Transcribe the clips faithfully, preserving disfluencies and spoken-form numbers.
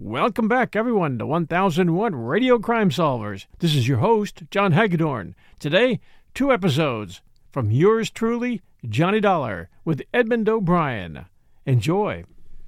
Welcome back, everyone, to one thousand one Radio Crime Solvers. This is your host, John Hagedorn. Today, two episodes from yours truly, Johnny Dollar, with Edmund O'Brien. Enjoy.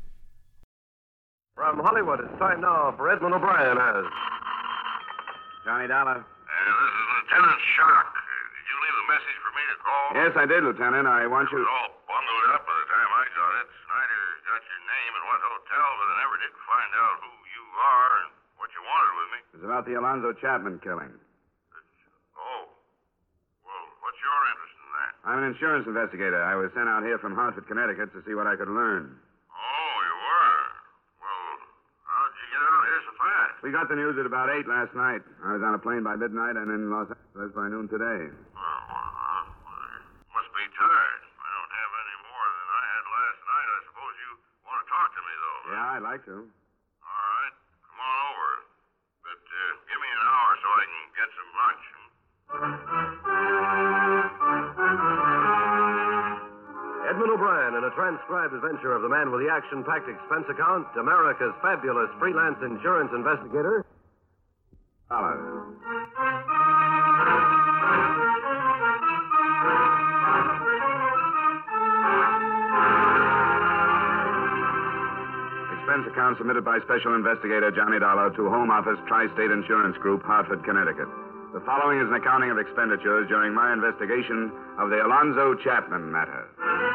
From Hollywood, it's time now for Edmund O'Brien as... Johnny Dollar. Uh, this is Lieutenant Shark. Uh, did you leave a message for me to call? Yes, I did, Lieutenant. I want It you... was all bundled up by the time I got it. Snyder got your name and what hotel, but I never did find out who you are and what you wanted with me. It's about the Alonzo Chapman killing. It's, oh. Well, what's your interest in that? I'm an insurance investigator. I was sent out here from Hartford, Connecticut to see what I could learn. Oh, you were? Well, how'd you get out here so fast? We got the news at about eight last night. I was on a plane by midnight and in Los Angeles by noon today. Oh, well, uh, you must be tired. I don't have any more than I had last night. I suppose you want to talk to me, though. Yeah, I'd like to. All right. Come on over. But uh, give me an hour so I can get some lunch. Edmund O'Brien in a transcribed adventure of the man with the action-packed expense account, America's fabulous freelance insurance investigator. Dollar. Expense account submitted by Special Investigator Johnny Dollar to Home Office Tri-State Insurance Group, Hartford, Connecticut. The following is an accounting of expenditures during my investigation of the Alonzo Chapman matter.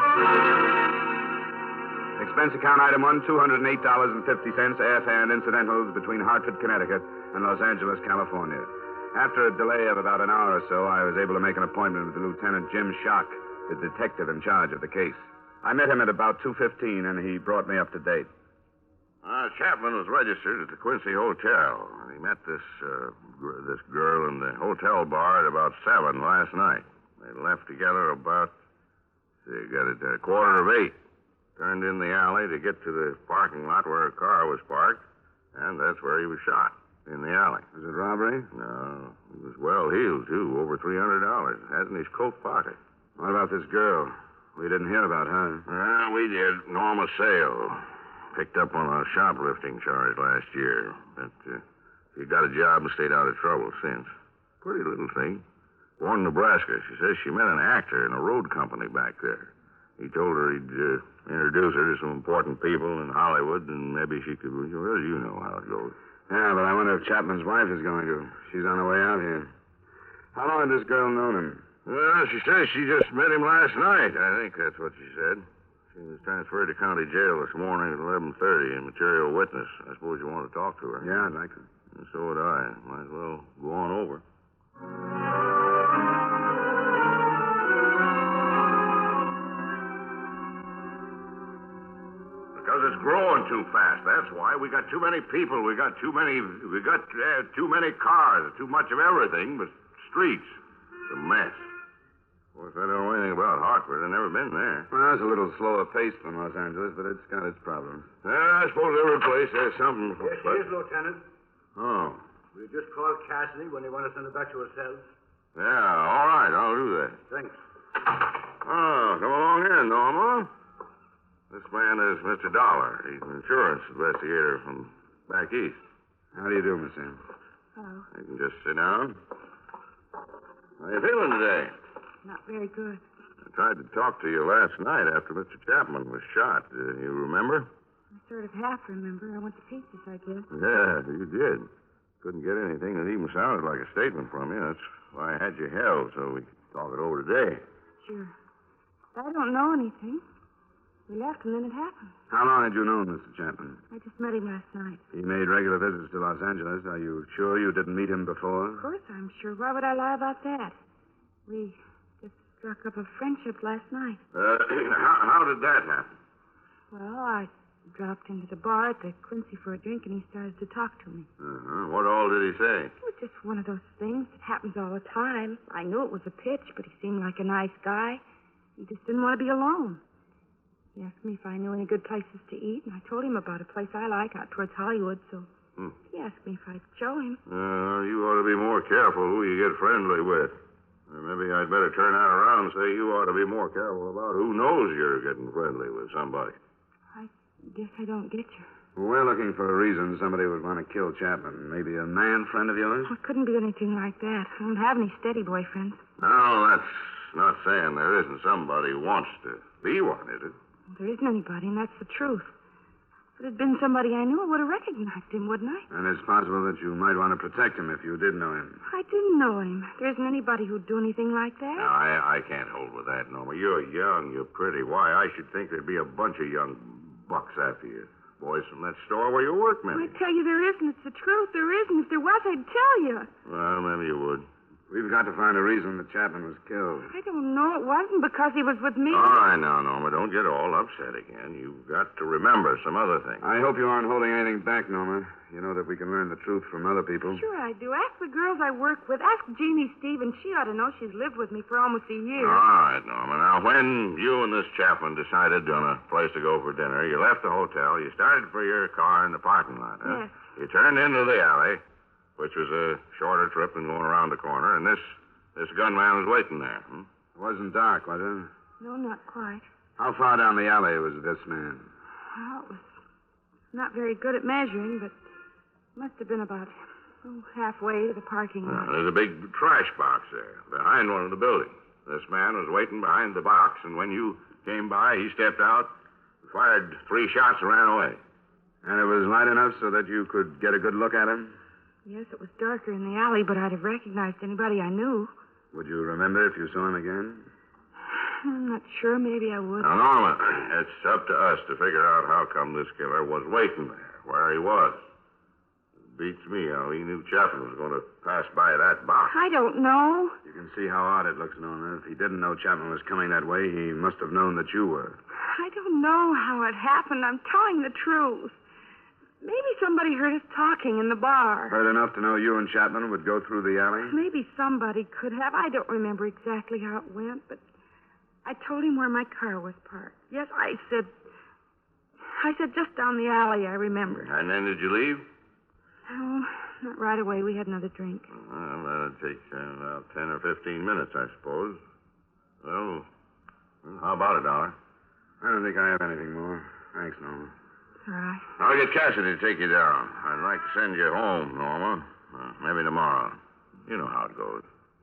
Expense account item one, two hundred eight dollars and fifty cents, airfare and incidentals between Hartford, Connecticut and Los Angeles, California. After a delay of about an hour or so, I was able to make an appointment with Lieutenant Jim Schock, the detective in charge of the case. I met him at about two fifteen, and he brought me up to date. Uh, Chapman was registered at the Quincy Hotel. He met this uh, gr- this girl in the hotel bar at about seven last night. They left together about, they got it, a quarter of eight. Turned in the alley to get to the parking lot where her car was parked, and that's where he was shot, in the alley. Was it robbery? No, he was well heeled, too, over three hundred dollars. Had in his coat pocket. What about this girl? We didn't hear about her. Well, we did. Norma Sale. Picked up on a shoplifting charge last year. But uh, she got a job and stayed out of trouble since. Pretty little thing. Born in Nebraska. She says she met an actor in a road company back there. He told her he'd uh, introduce her to some important people in Hollywood, and maybe she could... Well, you know how it goes. Yeah, but I wonder if Chapman's wife is going to. She's on her way out here. How long had this girl known him? Well, she says she just met him last night. I think that's what she said. She was transferred to county jail this morning at eleven thirty, a material witness. I suppose you want to talk to her. Yeah, I'd like to. And so would I. Might as well go on over. Because it's growing too fast. That's why. We got too many people. We got too many. We got uh, too many cars. Too much of everything but streets. It's a mess. Of course, I don't know anything about Hartford. I've never been there. Well, it's a little slower paced than Los Angeles, but it's got its problems. Yeah, I suppose every place has something. Yes, but... it is, Lieutenant. Oh. We just called Cassidy when they want to send her back to her cells. Yeah, all right. I'll do that. Thanks. Oh, come along here, Norma. This man is Mister Dollar. He's an insurance investigator from back east. How do you do, Miss Ann? Hello. You can just sit down. How you feeling today? Not very good. I tried to talk to you last night after Mister Chapman was shot. Uh, you remember? I sort of half remember. I went to pieces, I guess. Yeah, you did. Couldn't get anything that even sounded like a statement from you. That's why I had you held, so we could talk it over today. Sure. I don't know anything. We left and then it happened. How long had you known Mister Chapman? I just met him last night. He made regular visits to Los Angeles. Are you sure you didn't meet him before? Of course I'm sure. Why would I lie about that? We just struck up a friendship last night. Uh, how, how did that happen? Well, I dropped into the bar at the Quincy for a drink, and he started to talk to me. Uh-huh. What all did he say? It was just one of those things that happens all the time. I knew it was a pitch, but he seemed like a nice guy. He just didn't want to be alone. He asked me if I knew any good places to eat, and I told him about a place I like out towards Hollywood, so hmm. he asked me if I'd show him. Uh, you ought to be more careful who you get friendly with. Or maybe I'd better turn that around and say you ought to be more careful about who knows you're getting friendly with somebody. I guess I don't get you. We're looking for a reason somebody would want to kill Chapman. Maybe a man friend of yours? Well, it couldn't be anything like that. I don't have any steady boyfriends. No, that's not saying there isn't somebody who wants to be one, is it? There isn't anybody, and that's the truth. If it had been somebody I knew, I would have recognized him, wouldn't I? And it's possible that you might want to protect him if you did know him. I didn't know him. There isn't anybody who'd do anything like that. No, I, I can't hold with that, Norma. You're young, you're pretty. Why, I should think there'd be a bunch of young bucks after you. Boys from that store where you work, maybe. I tell you, there isn't. It's the truth. There isn't. If there was, I'd tell you. Well, maybe you would. We've got to find a reason that Chapman was killed. I don't know. It wasn't because he was with me. All right now, Norma. Don't get all upset again. You've got to remember some other things. I hope you aren't holding anything back, Norma. You know that we can learn the truth from other people. Sure I do. Ask the girls I work with. Ask Jeannie Stevens. She ought to know. She's lived with me for almost a year. All right, Norma. Now, when you and this Chapman decided on a place to go for dinner, you left the hotel. You started for your car in the parking lot, huh? Yes. You turned into the alley, which was a shorter trip than going around the corner, and this this gunman was waiting there. Hmm? It wasn't dark, was it? No, not quite. How far down the alley was this man? Well, it was not very good at measuring, but must have been about oh, halfway to the parking lot. Well, there's a big trash box there behind one of the buildings. This man was waiting behind the box, and when you came by, he stepped out, fired three shots, and ran away. And it was light enough so that you could get a good look at him? Yes, it was darker in the alley, but I'd have recognized anybody I knew. Would you remember if you saw him again? I'm not sure. Maybe I would. Now, Norma, it's up to us to figure out how come this killer was waiting there, where he was. It beats me how he knew Chapman was going to pass by that box. I don't know. You can see how odd it looks, Norma. If he didn't know Chapman was coming that way, he must have known that you were. I don't know how it happened. I'm telling the truth. Maybe somebody heard us talking in the bar. Heard enough to know you and Chapman would go through the alley? Maybe somebody could have. I don't remember exactly how it went, but I told him where my car was parked. Yes, I said... I said just down the alley, I remember. And then did you leave? Oh, not right away. We had another drink. Well, that'd take uh, about ten or fifteen minutes, I suppose. Well, well, how about it, Dollar? I don't think I have anything more. Thanks, Norma. All right. I'll get Cassidy to take you down. I'd like to send you home, Norma. Uh, maybe tomorrow. You know how it goes.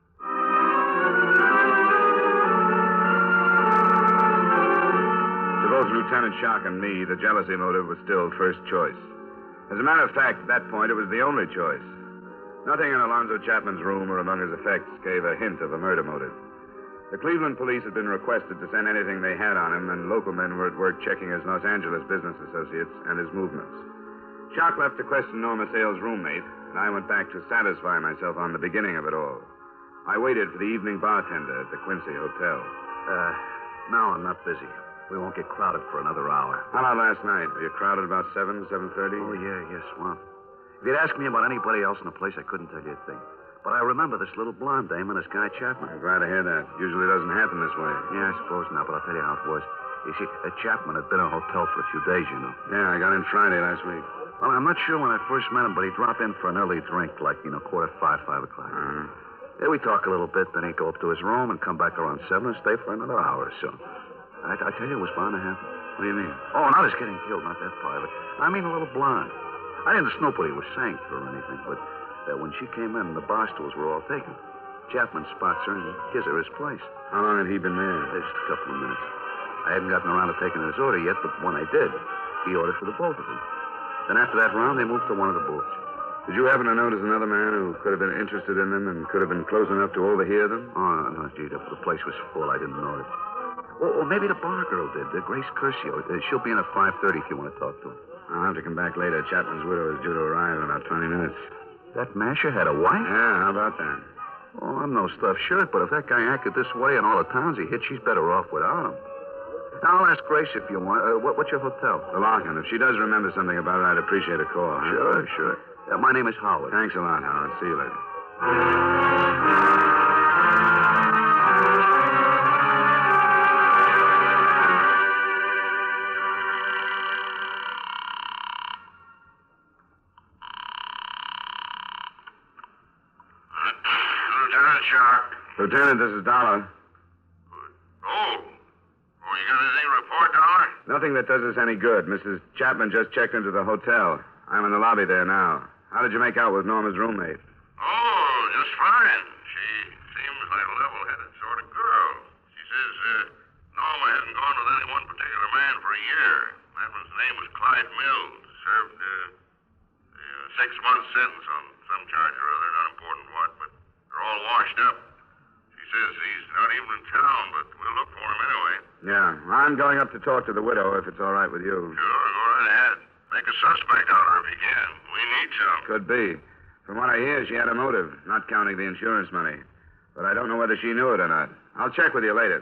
To both Lieutenant Shock and me, the jealousy motive was still first choice. As a matter of fact, at that point, it was the only choice. Nothing in Alonzo Chapman's room or among his effects gave a hint of a murder motive. The Cleveland police had been requested to send anything they had on him, and local men were at work checking his Los Angeles business associates and his movements. Shock left to question Norma Sale's roommate, and I went back to satisfy myself on the beginning of it all. I waited for the evening bartender at the Quincy Hotel. Uh, now I'm not busy. We won't get crowded for another hour. How about last night? Were you crowded about seven, seven thirty? Oh, yeah, yes, well. If you'd asked me about anybody else in the place, I couldn't tell you a thing. But I remember this little blonde dame and this guy Chapman. I'm glad to hear that. Usually doesn't happen this way. Yeah, I suppose not, but I'll tell you how it was. You see, uh, Chapman had been in a hotel for a few days, you know. Yeah, I got in Friday last week. Well, I'm not sure when I first met him, but he'd drop in for an early drink, like, you know, quarter five, five o'clock. Uh-huh. Yeah, we'd talk a little bit, then he'd go up to his room and come back around seven and stay for another hour or so. I, I tell you, it was bound to happen. What do you mean? Oh, not his getting killed, not that part of it. I mean a little blonde. I didn't snoop what he was saying to her or anything, but uh, when she came in, the bar stools were all taken. Chapman spots her and gives her his place. How long had he been there? Just a couple of minutes. I hadn't gotten around to taking his order yet, but when I did, he ordered for the both of them. Then after that round, they moved to one of the booths. Did you happen to notice another man who could have been interested in them and could have been close enough to overhear them? Oh, no, gee, the, the place was full. I didn't notice. Or, or maybe the bar girl did, uh, Grace Curcio. Uh, she'll be in at five thirty if you want to talk to her. I'll have to come back later. Chapman's widow is due to arrive in about twenty minutes. That masher had a wife? Yeah, how about that? Oh, I'm no stuffed shirt, but if that guy acted this way in all the towns he hit, she's better off without him. Now, I'll ask Grace if you want. Uh, what, what's your hotel? The Larkin. If she does remember something about it, I'd appreciate a call. Huh? Sure, sure. Uh, my name is Howard. Thanks a lot, Howard. See you later. Lieutenant Shock. Lieutenant, this is Dollar. Oh. Oh, you got anything to report, Dollar? Nothing that does us any good. Missus Chapman just checked into the hotel. I'm in the lobby there now. How did you make out with Norma's roommate? Oh, just fine. She seems like a level-headed sort of girl. She says uh, Norma hasn't gone with any one particular man for a year. That man's name was Clyde Mills. Served uh, a six-month sentence on some charge or other, not important what, but they're all washed up. She says he's not even in town, but we'll look for him anyway. Yeah, I'm going up to talk to the widow, if it's all right with you. Sure, go right ahead. Make a suspect out of her if you can. We need some. Could be. From what I hear, she had a motive, not counting the insurance money. But I don't know whether she knew it or not. I'll check with you later.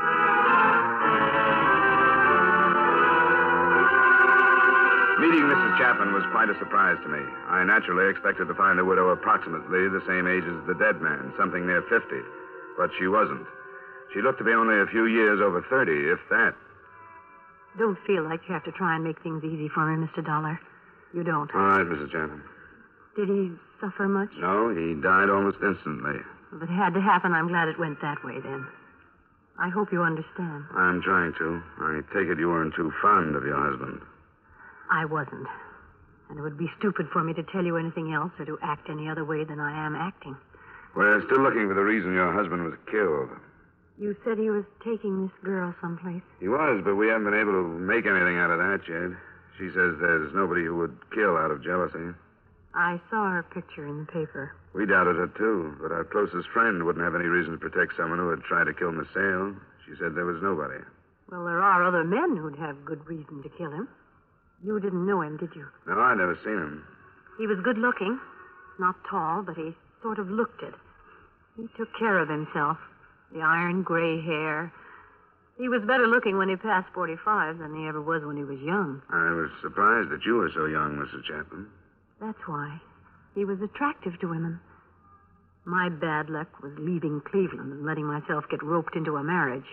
Meeting Missus Chapman was quite a surprise to me. I naturally expected to find the widow approximately the same age as the dead man, something near fifty. But she wasn't. She looked to be only a few years over thirty, if that. Don't feel like you have to try and make things easy for me, Mister Dollar. You don't. All right, Missus Chapman. Did he suffer much? No, he died almost instantly. If it had to happen, I'm glad it went that way then. I hope you understand. I'm trying to. I take it you weren't too fond of your husband. I wasn't. And it would be stupid for me to tell you anything else or to act any other way than I am acting. We're still looking for the reason your husband was killed. You said he was taking this girl someplace. He was, but we haven't been able to make anything out of that yet. She says there's nobody who would kill out of jealousy. I saw her picture in the paper. We doubted her, too, but our closest friend wouldn't have any reason to protect someone who had tried to kill Miss Sale. She said there was nobody. Well, there are other men who'd have good reason to kill him. You didn't know him, did you? No, I'd never seen him. He was good looking. Not tall, but he sort of looked it. He took care of himself. The iron gray hair. He was better looking when he passed forty-five than he ever was when he was young. I was surprised that you were so young, Missus Chapman. That's why. He was attractive to women. My bad luck was leaving Cleveland and letting myself get roped into a marriage.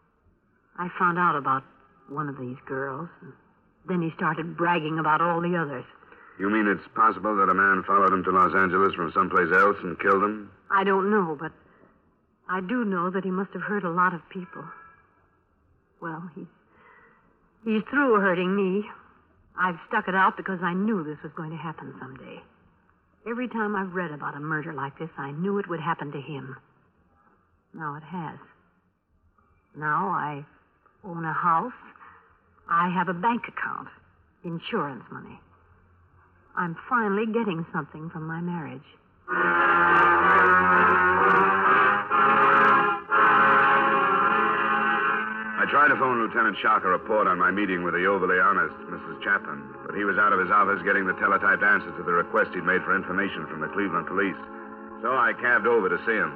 I found out about one of these girls, and then he started bragging about all the others. You mean it's possible that a man followed him to Los Angeles from someplace else and killed him? I don't know, but I do know that he must have hurt a lot of people. Well, he's, he's through hurting me. I've stuck it out because I knew this was going to happen someday. Every time I've read about a murder like this, I knew it would happen to him. Now it has. Now I own a house. I have a bank account. Insurance money. I'm finally getting something from my marriage. I tried to phone Lieutenant Shock a report on my meeting with the overly honest Missus Chapman, but he was out of his office getting the teletyped answer to the request he'd made for information from the Cleveland police. So I cabbed over to see him.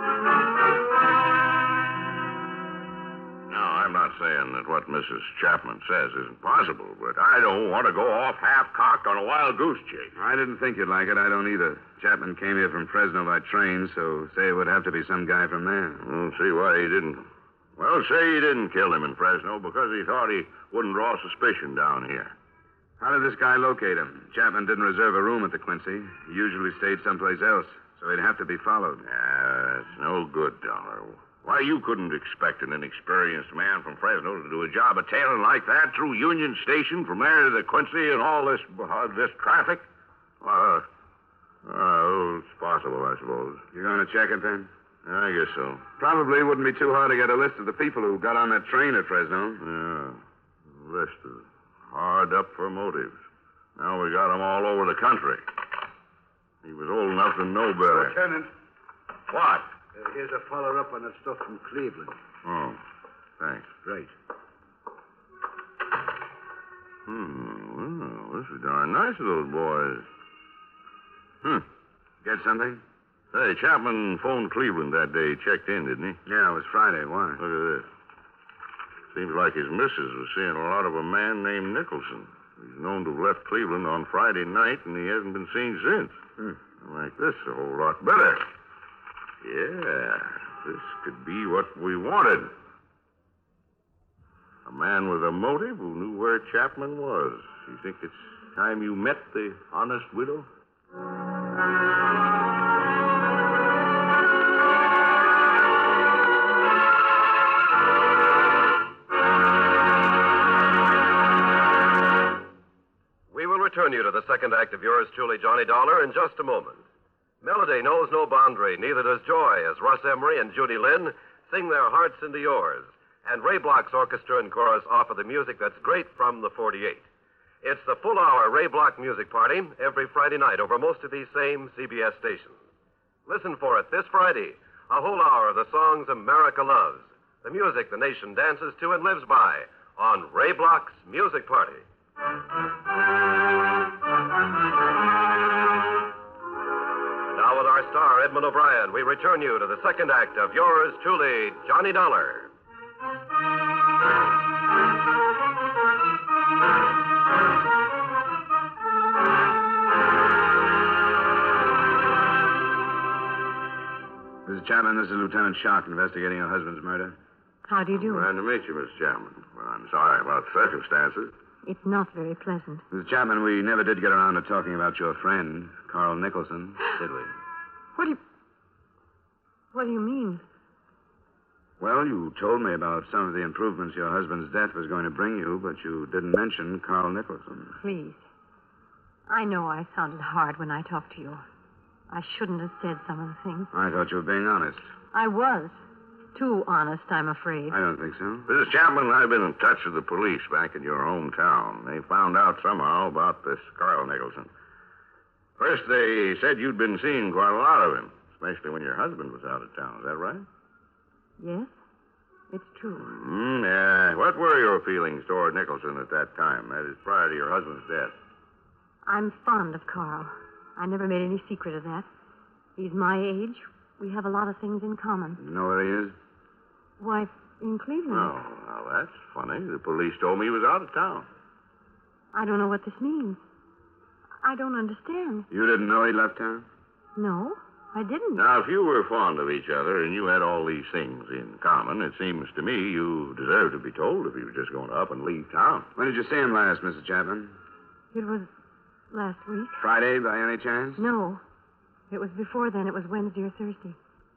Now, I'm not saying that what Missus Chapman says isn't possible, but I don't want to go off half-cocked on a wild goose chase. I didn't think you'd like it. I don't either. Chapman came here from Fresno by train, so say it would have to be some guy from there. We'll see why he didn't. Well, say he didn't kill him in Fresno because he thought he wouldn't draw suspicion down here. How did this guy locate him? Chapman didn't reserve a room at the Quincy. He usually stayed someplace else, so he'd have to be followed. Yeah, it's no good, Dollar. Why, you couldn't expect an inexperienced man from Fresno to do a job of tailing like that through Union Station from there to the Quincy and all this uh, this traffic? Uh, uh, it's possible, I suppose. You going to check it, then? I guess so. Probably wouldn't be too hard to get a list of the people who got on that train at Fresno. Yeah, list is hard up for motives. Now we got them all over the country. He was old enough to know better. Lieutenant. What? Uh, here's a follow-up on that stuff from Cleveland. Oh, thanks. Right. Hmm, well, this is darn nice of those boys. Hmm. Get something? Say, Chapman phoned Cleveland that day. He checked in, didn't he? Yeah, it was Friday. Why? Look at this. Seems like his missus was seeing a lot of a man named Nicholson. He's known to have left Cleveland on Friday night, and he hasn't been seen since. Hmm. I like this a whole lot better. Yeah, this could be what we wanted. A man with a motive who knew where Chapman was. You think it's time you met the honest widow? return you to the second act of yours truly, Johnny Dollar, in just a moment. Melody knows no boundary, neither does joy, as Russ Emery and Judy Lynn sing their hearts into yours. And Ray Bloch's orchestra and chorus offer the music that's great from the forty-eight. It's the full-hour Ray Bloch music party every Friday night over most of these same C B S stations. Listen for it this Friday, a whole hour of the songs America loves, the music the nation dances to and lives by, on Ray Bloch's Music Party. Now with our star, Edmund O'Brien, we return you to the second act of yours truly, Johnny Dollar. Missus Chapman, this is Lieutenant Shark investigating your husband's murder. How do you do? Glad to meet you, Miss Chapman. Well, I'm sorry about the circumstances. It's not very pleasant. Missus Chapman, we never did get around to talking about your friend, Carl Nicholson, did we? What do you... What do you mean? Well, you told me about some of the improvements your husband's death was going to bring you, but you didn't mention Carl Nicholson. Please. I know I sounded hard when I talked to you. I shouldn't have said some of the things. I thought you were being honest. I was. Too honest, I'm afraid. I don't think so. Missus Chapman, I've been in touch with the police back in your hometown. They found out somehow about this Carl Nicholson. First, they said you'd been seeing quite a lot of him, especially when your husband was out of town. Is that right? Yes, it's true. Mm, yeah. What were your feelings toward Nicholson at that time? That is, prior to your husband's death. I'm fond of Carl. I never made any secret of that. He's my age. We have a lot of things in common. You know where he is? Why, in Cleveland. Oh, well, that's funny. The police told me he was out of town. I don't know what this means. I don't understand. You didn't know he left town? No, I didn't. Now, if you were fond of each other and you had all these things in common, it seems to me you deserve to be told if he was just going to up and leave town. When did you see him last, Missus Chapman? It was last week. Friday, by any chance? No. It was before then. It was Wednesday or Thursday.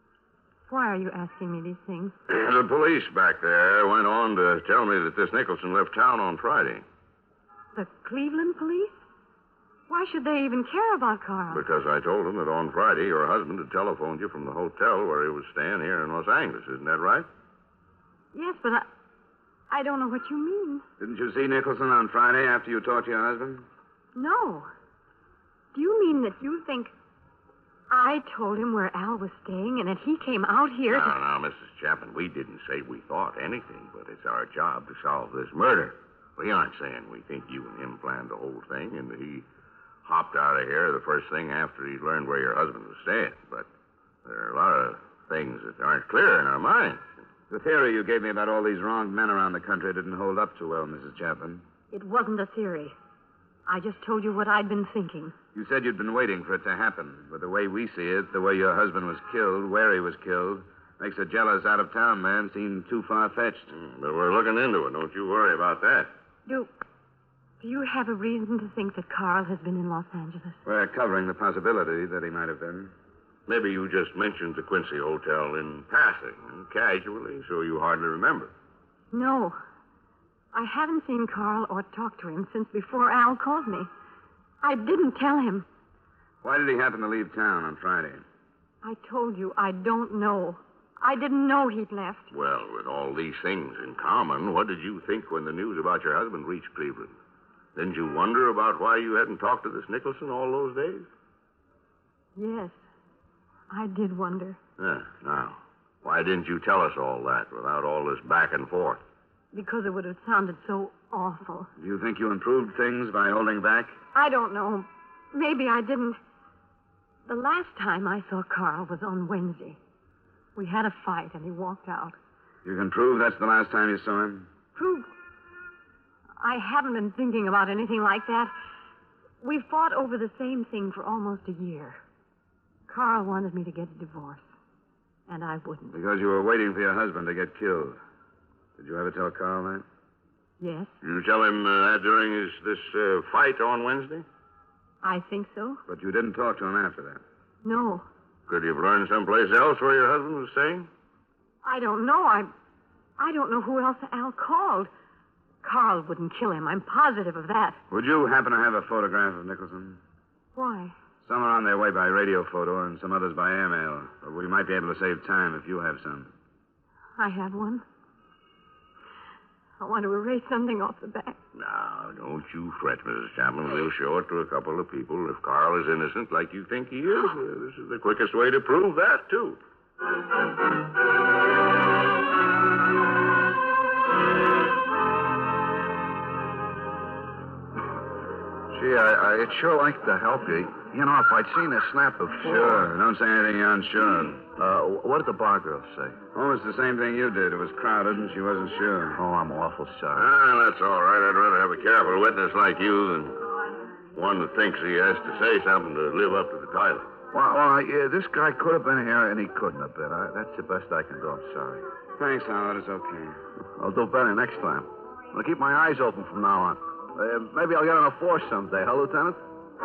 Why are you asking me these things? The police back there went on to tell me that this Nicholson left town on Friday. The Cleveland police? Why should they even care about Carl? Because I told them that on Friday your husband had telephoned you from the hotel where he was staying here in Los Angeles. Isn't that right? Yes, but I... I don't know what you mean. Didn't you see Nicholson on Friday after you talked to your husband? No. Do you mean that you think I told him where Al was staying and that he came out here No, to... no, Missus Chapman, we didn't say we thought anything, but it's our job to solve this murder. We aren't saying we think you and him planned the whole thing and that he hopped out of here the first thing after he learned where your husband was staying. But there are a lot of things that aren't clear in our minds. The theory you gave me about all these wronged men around the country didn't hold up too well, Missus Chapman. It wasn't a theory. I just told you what I'd been thinking. You said you'd been waiting for it to happen. But the way we see it, the way your husband was killed, where he was killed, makes a jealous out-of-town man seem too far-fetched. Mm, but we're looking into it. Don't you worry about that. Do... Do you have a reason to think that Carl has been in Los Angeles? We're covering the possibility that he might have been. Maybe you just mentioned the Quincy Hotel in passing, and casually, so you hardly remember. No. I haven't seen Carl or talked to him since before Al called me. I didn't tell him. Why did he happen to leave town on Friday? I told you I don't know. I didn't know he'd left. Well, with all these things in common, what did you think when the news about your husband reached Cleveland? Didn't you wonder about why you hadn't talked to this Nicholson all those days? Yes, I did wonder. Yeah, now, why didn't you tell us all that without all this back and forth? Because it would have sounded so awful. Do you think you improved things by holding back? I don't know. Maybe I didn't. The last time I saw Carl was on Wednesday. We had a fight and he walked out. You can prove that's the last time you saw him? Prove? I haven't been thinking about anything like that. We fought over the same thing for almost a year. Carl wanted me to get a divorce, and I wouldn't. Because you were waiting for your husband to get killed. Did you ever tell Carl that? Yes. Did you tell him uh, that during his, this uh, fight on Wednesday? I think so. But you didn't talk to him after that? No. Could you have learned someplace else where your husband was staying? I don't know. I, I don't know who else Al called. Carl wouldn't kill him. I'm positive of that. Would you happen to have a photograph of Nicholson? Why? Some are on their way by radio photo and some others by airmail. But we might be able to save time if you have some. I have one. I want to erase something off the back. Now, don't you fret, Missus Chapman. We'll show it to a couple of people. If Carl is innocent like you think he is, uh, this is the quickest way to prove that, too. Gee, I, I'd sure like to help you. You know, if I'd seen this snap before. Sure. Don't say anything you're unsure. Uh, what did the bar girl say? Almost the same thing you did. It was crowded and she wasn't sure. Oh, I'm awful sorry. Ah, that's all right. I'd rather have a careful witness like you than one that thinks he has to say something to live up to the title. Well, well yeah, this guy could have been here and he couldn't have been. I, that's the best I can do. I'm sorry. Thanks, Howard. It's okay. I'll do better next time. I'll keep my eyes open from now on. Uh, maybe I'll get on a force someday, huh, Lieutenant?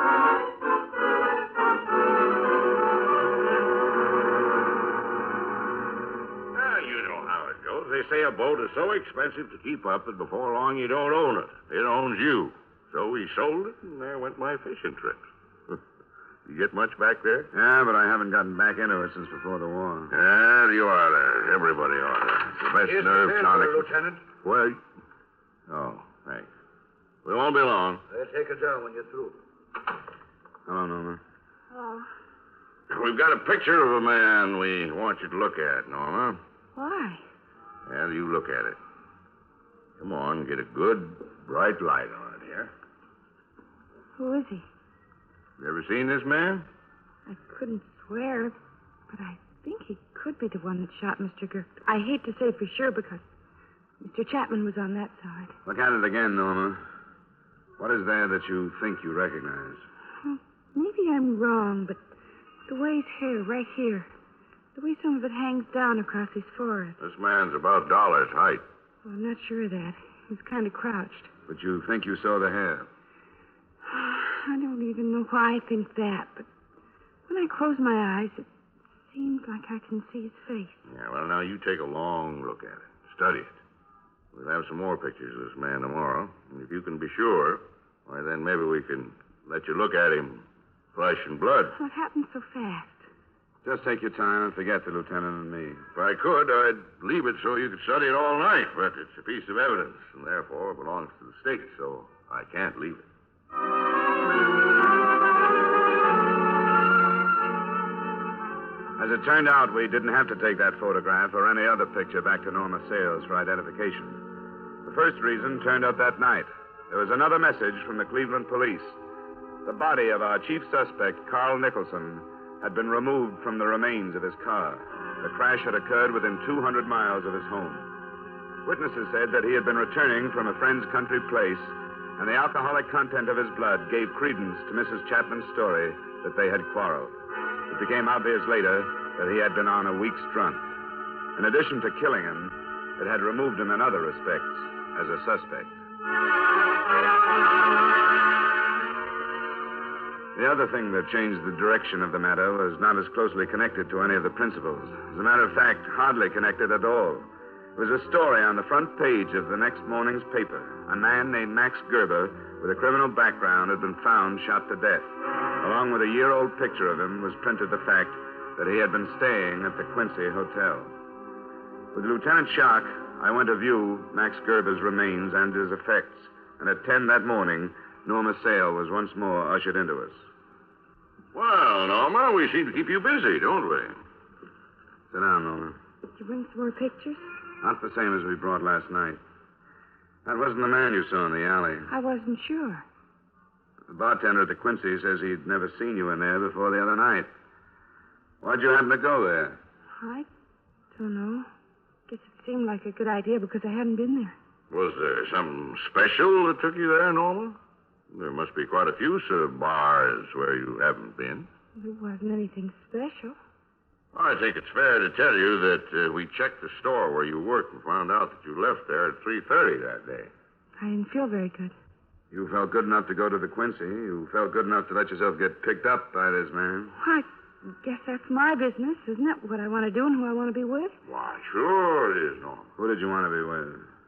Ah, you know how it goes. They say a boat is so expensive to keep up that before long you don't own it. It owns you. So we sold it, and there went my fishing trips. You get much back there? Yeah, but I haven't gotten back into it since before the war. Yeah, you ought to. Everybody ought to. It's the best Here's nerve the tonic. transfer, Lieutenant. Well, oh, thanks. We won't be long. They'll take it down when you're through. Hello, Norma. Oh, We've got a picture of a man we want you to look at, Norma. why? Well, you look at it. Come on, get a good, bright light on it here. Who is he? You ever seen this man? I couldn't swear, but I think he could be the one that shot Mister Girk. I hate to say for sure because Mister Chapman was on that side. Look at it again, Norma. What is there that you think you recognize? Well, maybe I'm wrong, but the way his hair, right here, the way some of it hangs down across his forehead. This man's about Dollar's height. Well, I'm not sure of that. He was kind of crouched. But you think you saw the hair? I don't even know why I think that, but when I close my eyes, it seems like I can see his face. Yeah, well, now you take a long look at it. Study it. We'll have some more pictures of this man tomorrow. And if you can be sure, why, then maybe we can let you look at him flesh and blood. What happened so fast? Just take your time and forget the lieutenant and me. If I could, I'd leave it so you could study it all night. But it's a piece of evidence, and therefore belongs to the state, so I can't leave it. As it turned out, we didn't have to take that photograph or any other picture back to Norma Sales for identification. The first reason turned up that night. There was another message from the Cleveland police. The body of our chief suspect, Carl Nicholson, had been removed from the remains of his car. The crash had occurred within two hundred miles of his home. Witnesses said that he had been returning from a friend's country place, and the alcoholic content of his blood gave credence to Missus Chapman's story that they had quarreled. It became obvious later that he had been on a week's drunk. In addition to killing him, it had removed him in other respects as a suspect. The other thing that changed the direction of the matter was not as closely connected to any of the principals. As a matter of fact, hardly connected at all. It was a story on the front page of the next morning's paper. A man named Max Gerber, with a criminal background, had been found shot to death. Along with a year-old picture of him was printed the fact that he had been staying at the Quincy Hotel. With Lieutenant Shark, I went to view Max Gerber's remains and his effects, and at ten that morning, Norma Sale was once more ushered into us. Well, Norma, we seem to keep you busy, don't we? Sit down, Norma. Did you bring some more pictures? Not the same as we brought last night. That wasn't the man you saw in the alley. I wasn't sure. The bartender at the Quincy says he'd never seen you in there before the other night. Why'd you happen to go there? I don't know. Guess it seemed like a good idea because I hadn't been there. Was there something special that took you there, Norma? There must be quite a few sort of bars where you haven't been. There wasn't anything special. I think it's fair to tell you that uh, we checked the store where you worked and found out that you left there at three thirty that day. I didn't feel very good. You felt good enough to go to the Quincy. You felt good enough to let yourself get picked up by this man. I guess that's my business, isn't it? What I want to do and who I want to be with. Why, sure it is, Norma. Who did you want to be with?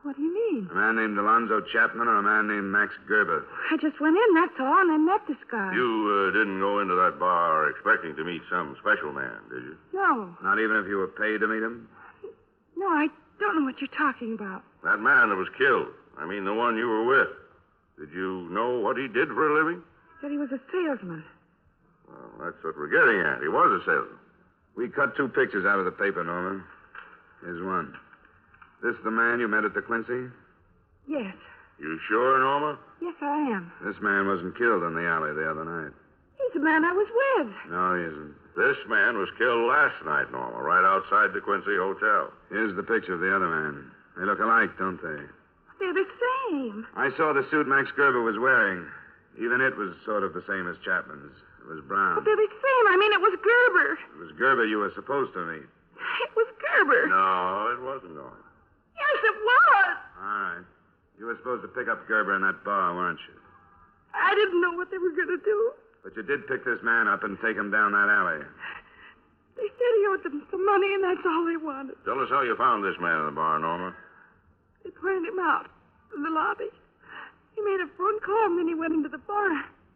What do you mean? A man named Alonzo Chapman or a man named Max Gerber? I just went in, that's all, and I met this guy. You uh, didn't go into that bar expecting to meet some special man, did you? No. Not even if you were paid to meet him? No, I don't know what you're talking about. That man that was killed. I mean, the one you were with. Did you know what he did for a living? Said he was a salesman. Well, that's what we're getting at. He was a salesman. We cut two pictures out of the paper, Norma. Here's one. This the man you met at the Quincy? Yes. You sure, Norma? Yes, I am. This man wasn't killed in the alley the other night. He's the man I was with. No, he isn't. This man was killed last night, Norma, right outside the Quincy Hotel. Here's the picture of the other man. They look alike, don't they? They're the same. I saw the suit Max Gerber was wearing. Even it was sort of the same as Chapman's. It was brown. But they're the same. I mean, it was Gerber. It was Gerber you were supposed to meet. It was Gerber. No, it wasn't, Norma. Yes, it was. All right. You were supposed to pick up Gerber in that bar, weren't you? I didn't know what they were going to do. But you did pick this man up and take him down that alley. They said he owed them some money, and that's all they wanted. Tell us how you found this man in the bar, Norma. They pointed him out in the lobby. He made a phone call, and then he went into the bar.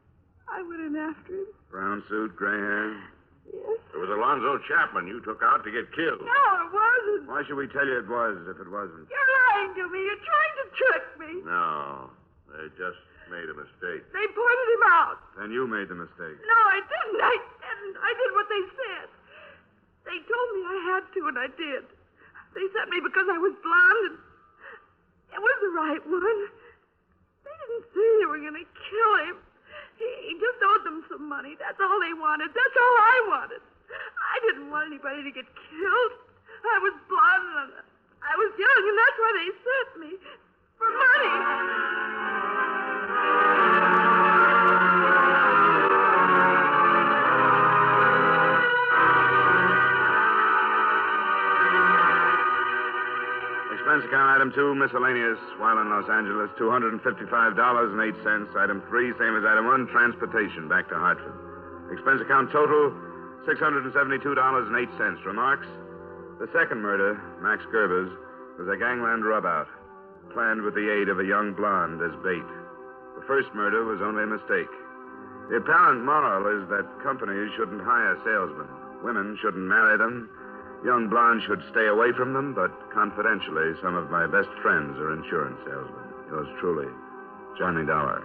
I went in after him. Brown suit, gray hair. Yes. It was Alonzo Chapman you took out to get killed. No, it wasn't. Why should we tell you it was if it wasn't? You're lying to me. You're trying to trick me. No, they just made a mistake. They pointed him out. Then you made the mistake. No, I didn't. I didn't. I did what they said. They told me I had to, and I did. They sent me because I was blonde, and it was the right one. They didn't say they were going to kill him. He, he just owed them some money. That's all they wanted. That's all I wanted. I didn't want anybody to get killed. I was blonde, and I was young, and that's why they sent me. For money. Expense account item two, miscellaneous, while in Los Angeles, two hundred fifty-five dollars and eight cents. Item three, same as item one, transportation back to Hartford. Expense account total, six hundred seventy-two dollars and eight cents. Remarks? The second murder, Max Gerber's, was a gangland rub-out, planned with the aid of a young blonde as bait. The first murder was only a mistake. The apparent moral is that companies shouldn't hire salesmen. Women shouldn't marry them. Young blondes should stay away from them, but confidentially, some of my best friends are insurance salesmen. Yours truly, Johnny Dollar.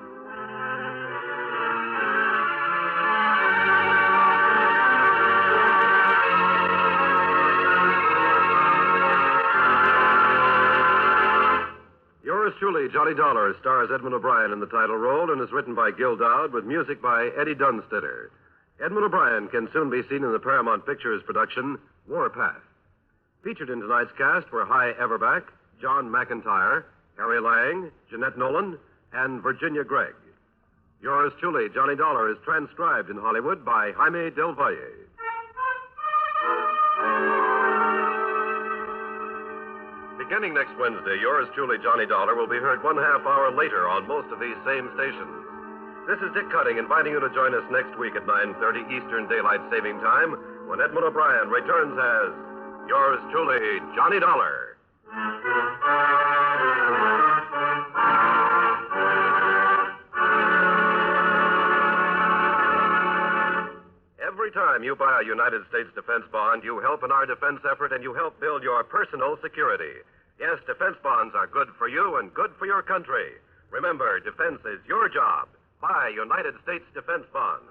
Yours truly, Johnny Dollar, stars Edmund O'Brien in the title role and is written by Gil Dowd with music by Eddie Dunstetter. Edmund O'Brien can soon be seen in the Paramount Pictures production, Warpath. Featured in tonight's cast were Hy Everback, John McIntyre, Harry Lang, Jeanette Nolan, and Virginia Gregg. Yours truly, Johnny Dollar, is transcribed in Hollywood by Jaime Del Valle. Beginning next Wednesday, yours truly, Johnny Dollar, will be heard one half hour later on most of these same stations. This is Dick Cutting inviting you to join us next week at nine thirty Eastern Daylight Saving Time when Edmund O'Brien returns as yours truly, Johnny Dollar. Every time you buy a United States defense bond, you help in our defense effort and you help build your personal security. Yes, defense bonds are good for you and good for your country. Remember, defense is your job. Buy United States defense bonds.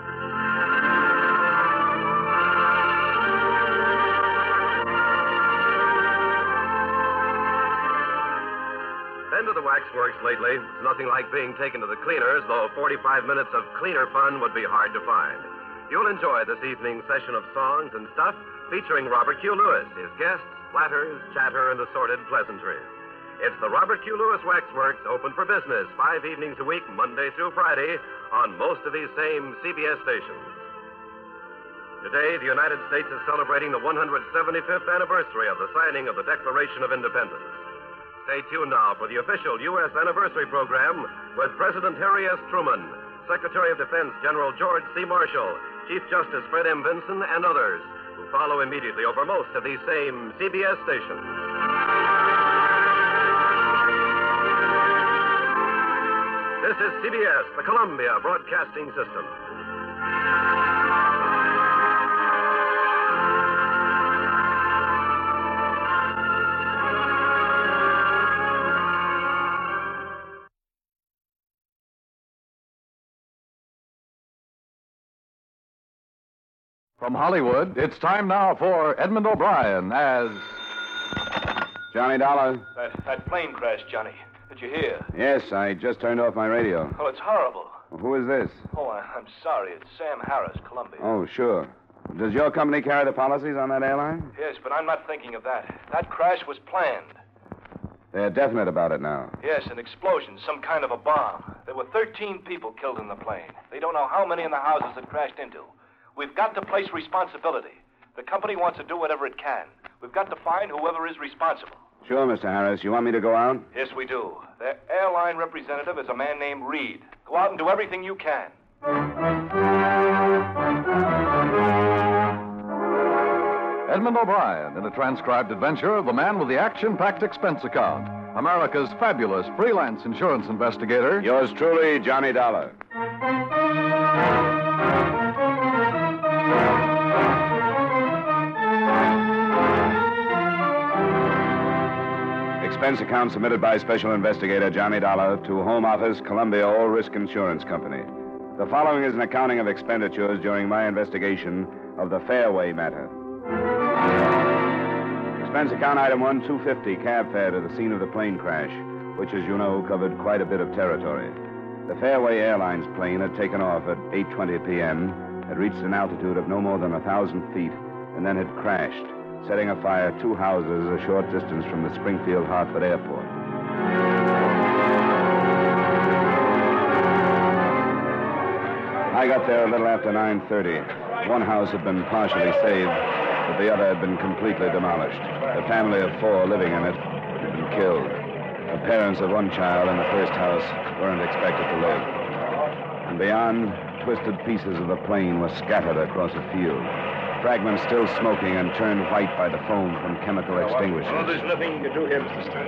Been to the waxworks lately. It's nothing like being taken to the cleaners, though forty-five minutes of cleaner fun would be hard to find. You'll enjoy this evening's session of songs and stuff featuring Robert Q. Lewis, his guests, flatters, chatter, and assorted pleasantries. It's the Robert Q. Lewis Waxworks, open for business five evenings a week, Monday through Friday, on most of these same C B S stations. Today, the United States is celebrating the one hundred seventy-fifth anniversary of the signing of the Declaration of Independence. Stay tuned now for the official U S anniversary program with President Harry S. Truman, Secretary of Defense General George C. Marshall, Chief Justice Fred M. Vinson, and others who follow immediately over most of these same C B S stations. This is C B S, the Columbia Broadcasting System. From Hollywood, it's time now for Edmund O'Brien as... Johnny Dollar? That, that plane crash, Johnny. Did you hear? Yes, I just turned off my radio. Oh, it's horrible. Well, who is this? Oh, I, I'm sorry. It's Sam Harris, Columbia. Oh, sure. Does your company carry the policies on that airline? Yes, but I'm not thinking of that. That crash was planned. They're definite about it now. Yes, an explosion, some kind of a bomb. There were thirteen people killed in the plane. They don't know how many in the houses it crashed into. We've got to place responsibility. The company wants to do whatever it can. We've got to find whoever is responsible. Sure, Mister Harris. You want me to go out? Yes, we do. Their airline representative is a man named Reed. Go out and do everything you can. Edmund O'Brien in a transcribed adventure of the man with the action-packed expense account. America's fabulous freelance insurance investigator. Yours truly, Johnny Dollar. Expense account submitted by Special Investigator Johnny Dollar to Home Office, Columbia All Risk Insurance Company. The following is an accounting of expenditures during my investigation of the Fairway matter. Expense account item one, two fifty, cab fare to the scene of the plane crash, which, as you know, covered quite a bit of territory. The Fairway Airlines plane had taken off at eight twenty p.m., had reached an altitude of no more than one thousand feet, and then had crashed, setting afire two houses a short distance from the Springfield-Hartford Airport. I got there a little after nine thirty. One house had been partially saved, but the other had been completely demolished. A family of four living in it had been killed. The parents of one child in the first house weren't expected to live. And beyond, twisted pieces of the plane were scattered across a field. Fragments still smoking and turned white by the foam from chemical extinguishers. Oh, there's nothing to do here, Mister Stern.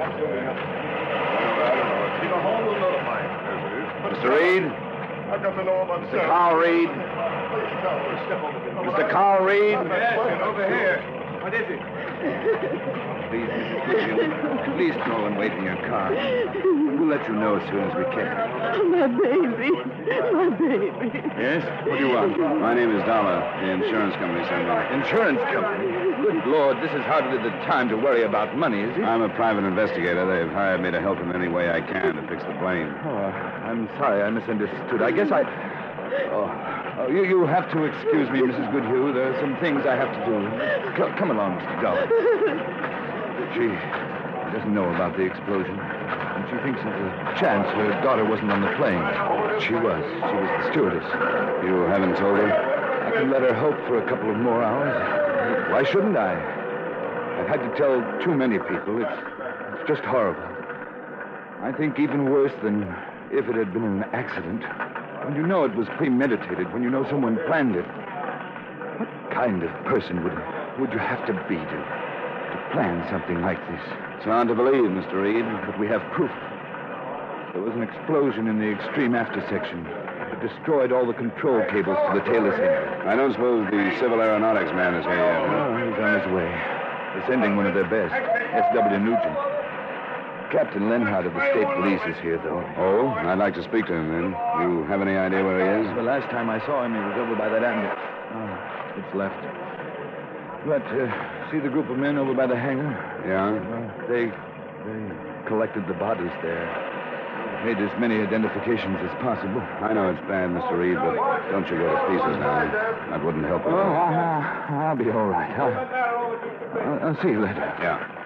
Mister Reed? I've got to know about Mister Carl Reed? Mister Carl Reed? Yes, over here. What is it? Please, Missus Goodhue, please go and wait in your car. We'll let you know as soon as we can. My baby. My baby. Yes? What do you want? My name is Dollar. The insurance company sent me. Insurance company? Good Lord, this is hardly the time to worry about money, is it? I'm a private investigator. They've hired me to help in any way I can to fix the plane. Oh, I'm sorry. I misunderstood. I guess I... Oh, oh you, you have to excuse me, Missus Goodhue. There are some things I have to do. C- come along, Mister Dollar. She doesn't know about the explosion. And she thinks there's a chance her daughter wasn't on the plane. She was. She was the stewardess. You haven't told her? I can let her hope for a couple of more hours. Why shouldn't I? I've had to tell too many people. It's, it's just horrible. I think even worse than if it had been an accident. When you know it was premeditated, when you know someone planned it. What kind of person would, would you have to be to, to plan something like this? It's hard to believe, Mister Reed. But we have proof. There was an explosion in the extreme after section. It destroyed all the control cables to the tail assembly. I don't suppose the civil aeronautics man is here yet. Oh, he's on his way. They're sending one of their best, S W Nugent. Captain Lenhart of the state police is here, though. Oh? I'd like to speak to him, then. You have any idea where he is? The last time I saw him, he was over by that ambulance. Oh, it's left. But, uh, see the group of men over by the hangar? Yeah? Well, they, they collected the bodies there. Made as many identifications as possible. I know it's bad, Mister Reed, but don't you go to pieces now. That wouldn't help Oh, you. I'll, I'll be all right. I'll, I'll, I'll see you later. Yeah.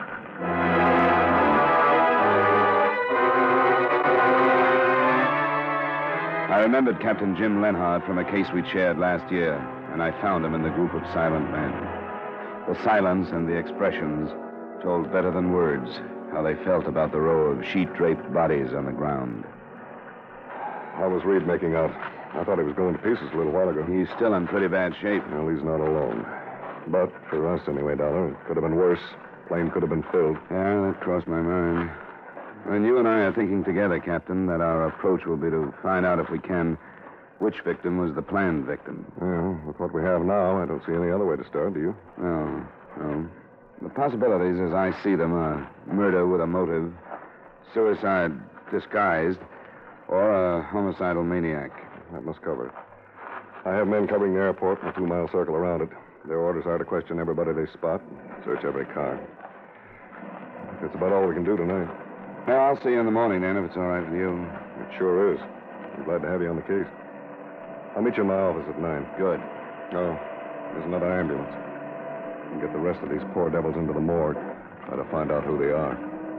I remembered Captain Jim Lenhart from a case we'd shared last year, and I found him in the group of silent men. The silence and the expressions told better than words how they felt about the row of sheet-draped bodies on the ground. How was Reed making out? I thought he was going to pieces a little while ago. He's still in pretty bad shape. Well, he's not alone. But for us, anyway, Dollar, it could have been worse. Plane could have been filled. Yeah, that crossed my mind. And you and I are thinking together, Captain, that our approach will be to find out if we can which victim was the planned victim. Well, with what we have now, I don't see any other way to start, do you? No, no. The possibilities, as I see them, are murder with a motive, suicide disguised, or a homicidal maniac. That must cover it. I have men covering the airport and a two-mile circle around it. Their orders are to question everybody they spot, search every car. That's about all we can do tonight. Well, I'll see you in the morning, then, if it's all right with you. It sure is. I'm glad to have you on the case. I'll meet you in my office at nine. Good. Oh, there's another ambulance. And get the rest of these poor devils into the morgue. Try to find out who they are.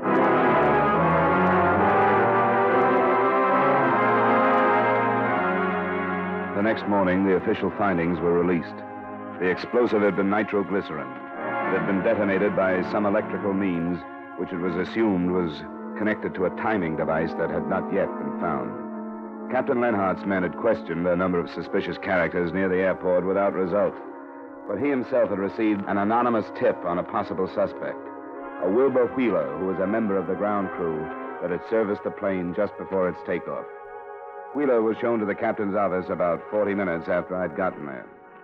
The next morning, the official findings were released. The explosive had been nitroglycerin. It had been detonated by some electrical means, which it was assumed was connected to a timing device that had not yet been found. Captain Lenhart's men had questioned a number of suspicious characters near the airport without result. But he himself had received an anonymous tip on a possible suspect, a Wilbur Wheeler, who was a member of the ground crew that had serviced the plane just before its takeoff. Wheeler was shown to the captain's office about forty minutes after I'd gotten there.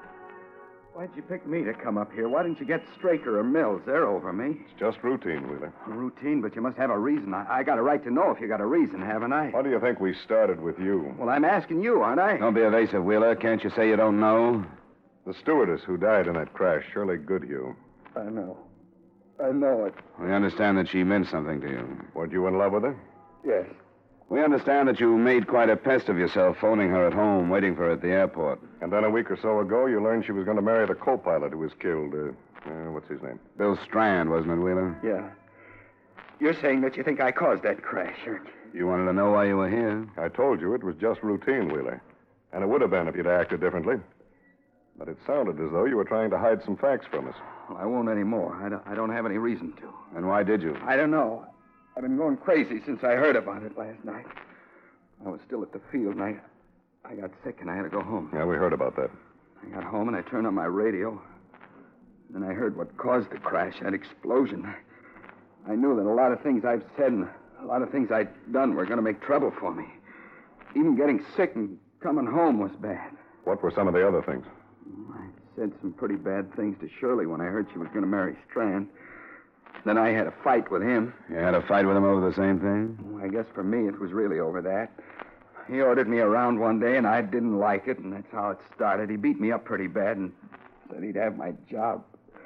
Why'd you pick me to come up here? Why didn't you get Straker or Mills? They're over me. It's just routine, Wheeler. Routine, but you must have a reason. I, I got a right to know if you got a reason, haven't I? Why do you think we started with you? Well, I'm asking you, aren't I? Don't be evasive, Wheeler. Can't you say you don't know? The stewardess who died in that crash, Shirley Goodhue. I know. I know it. We understand that she meant something to you. Weren't you in love with her? Yes. We understand that you made quite a pest of yourself phoning her at home, waiting for her at the airport. And then a week or so ago, you learned she was going to marry the co-pilot who was killed. Uh, uh, what's his name? Bill Strand, wasn't it, Wheeler? Yeah. You're saying that you think I caused that crash, aren't you? You wanted to know why you were here? I told you it was just routine, Wheeler. And it would have been if you'd acted differently. But it sounded as though you were trying to hide some facts from us. Well, I won't anymore. I don't, I don't have any reason to. And why did you? I don't know. I've been going crazy since I heard about it last night. I was still at the field, and I, I got sick, and I had to go home. Yeah, we heard about that. I got home, and I turned on my radio. Then I heard what caused the crash, that explosion. I knew that a lot of things I've said and a lot of things I'd done were going to make trouble for me. Even getting sick and coming home was bad. What were some of the other things? I said some pretty bad things to Shirley when I heard she was going to marry Strand. Then I had a fight with him. You had a fight with him over the same thing? Well, I guess for me it was really over that. He ordered me around one day, and I didn't like it, and that's how it started. He beat me up pretty bad and said he'd have my job.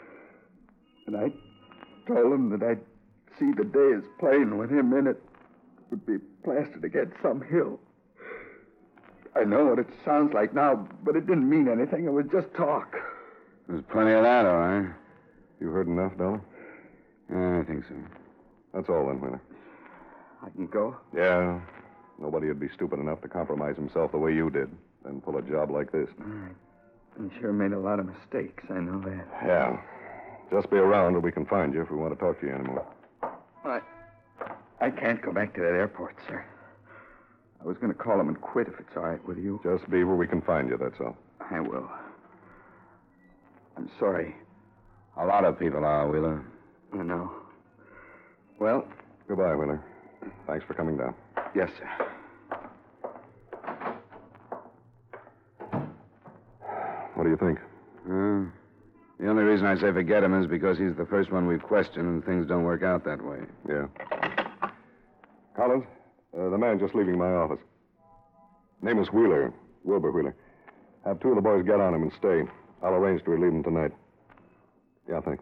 And I told him that I'd see the day his plane with him in it would be plastered against some hill. I know what it sounds like now, but it didn't mean anything. It was just talk. There's plenty of that, all right. You heard enough, Dollar? Yeah, I think so. That's all then, Wheeler. I can go? Yeah. Nobody would be stupid enough to compromise himself the way you did, then pull a job like this. All right. I sure made a lot of mistakes. I know that. Yeah. Just be around or we can find you if we want to talk to you anymore. I, I can't go back to that airport, sir. I was going to call him and quit if it's all right with you. Just be where we can find you, that's all. I will. I'm sorry. A lot of people are, Wheeler. I know. Well... Goodbye, Wheeler. Thanks for coming down. Yes, sir. What do you think? Uh, the only reason I say forget him is because he's the first one we've questioned and things don't work out that way. Yeah. Collins, uh, the man just leaving my office. Name is Wheeler, Wilbur Wheeler. Have two of the boys get on him and stay. I'll arrange to relieve him tonight. Yeah, thanks.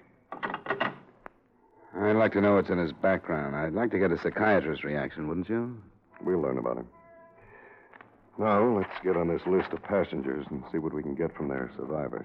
I'd like to know what's in his background. I'd like to get a psychiatrist's reaction, wouldn't you? We'll learn about him. Now, let's get on this list of passengers and see what we can get from their survivors.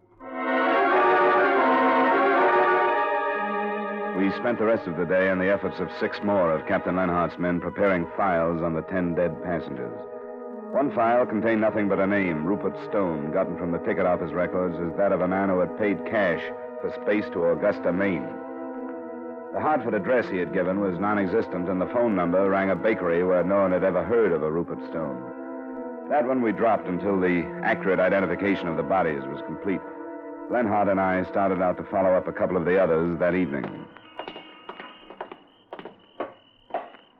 We spent the rest of the day in the efforts of six more of Captain Lenhart's men preparing files on the ten dead passengers. One file contained nothing but a name, Rupert Stone, gotten from the ticket office records as that of a man who had paid cash for space to Augusta, Maine. The Hartford address he had given was non-existent, and the phone number rang a bakery where no one had ever heard of a Rupert Stone. That one we dropped until the accurate identification of the bodies was complete. Lenhart and I started out to follow up a couple of the others that evening.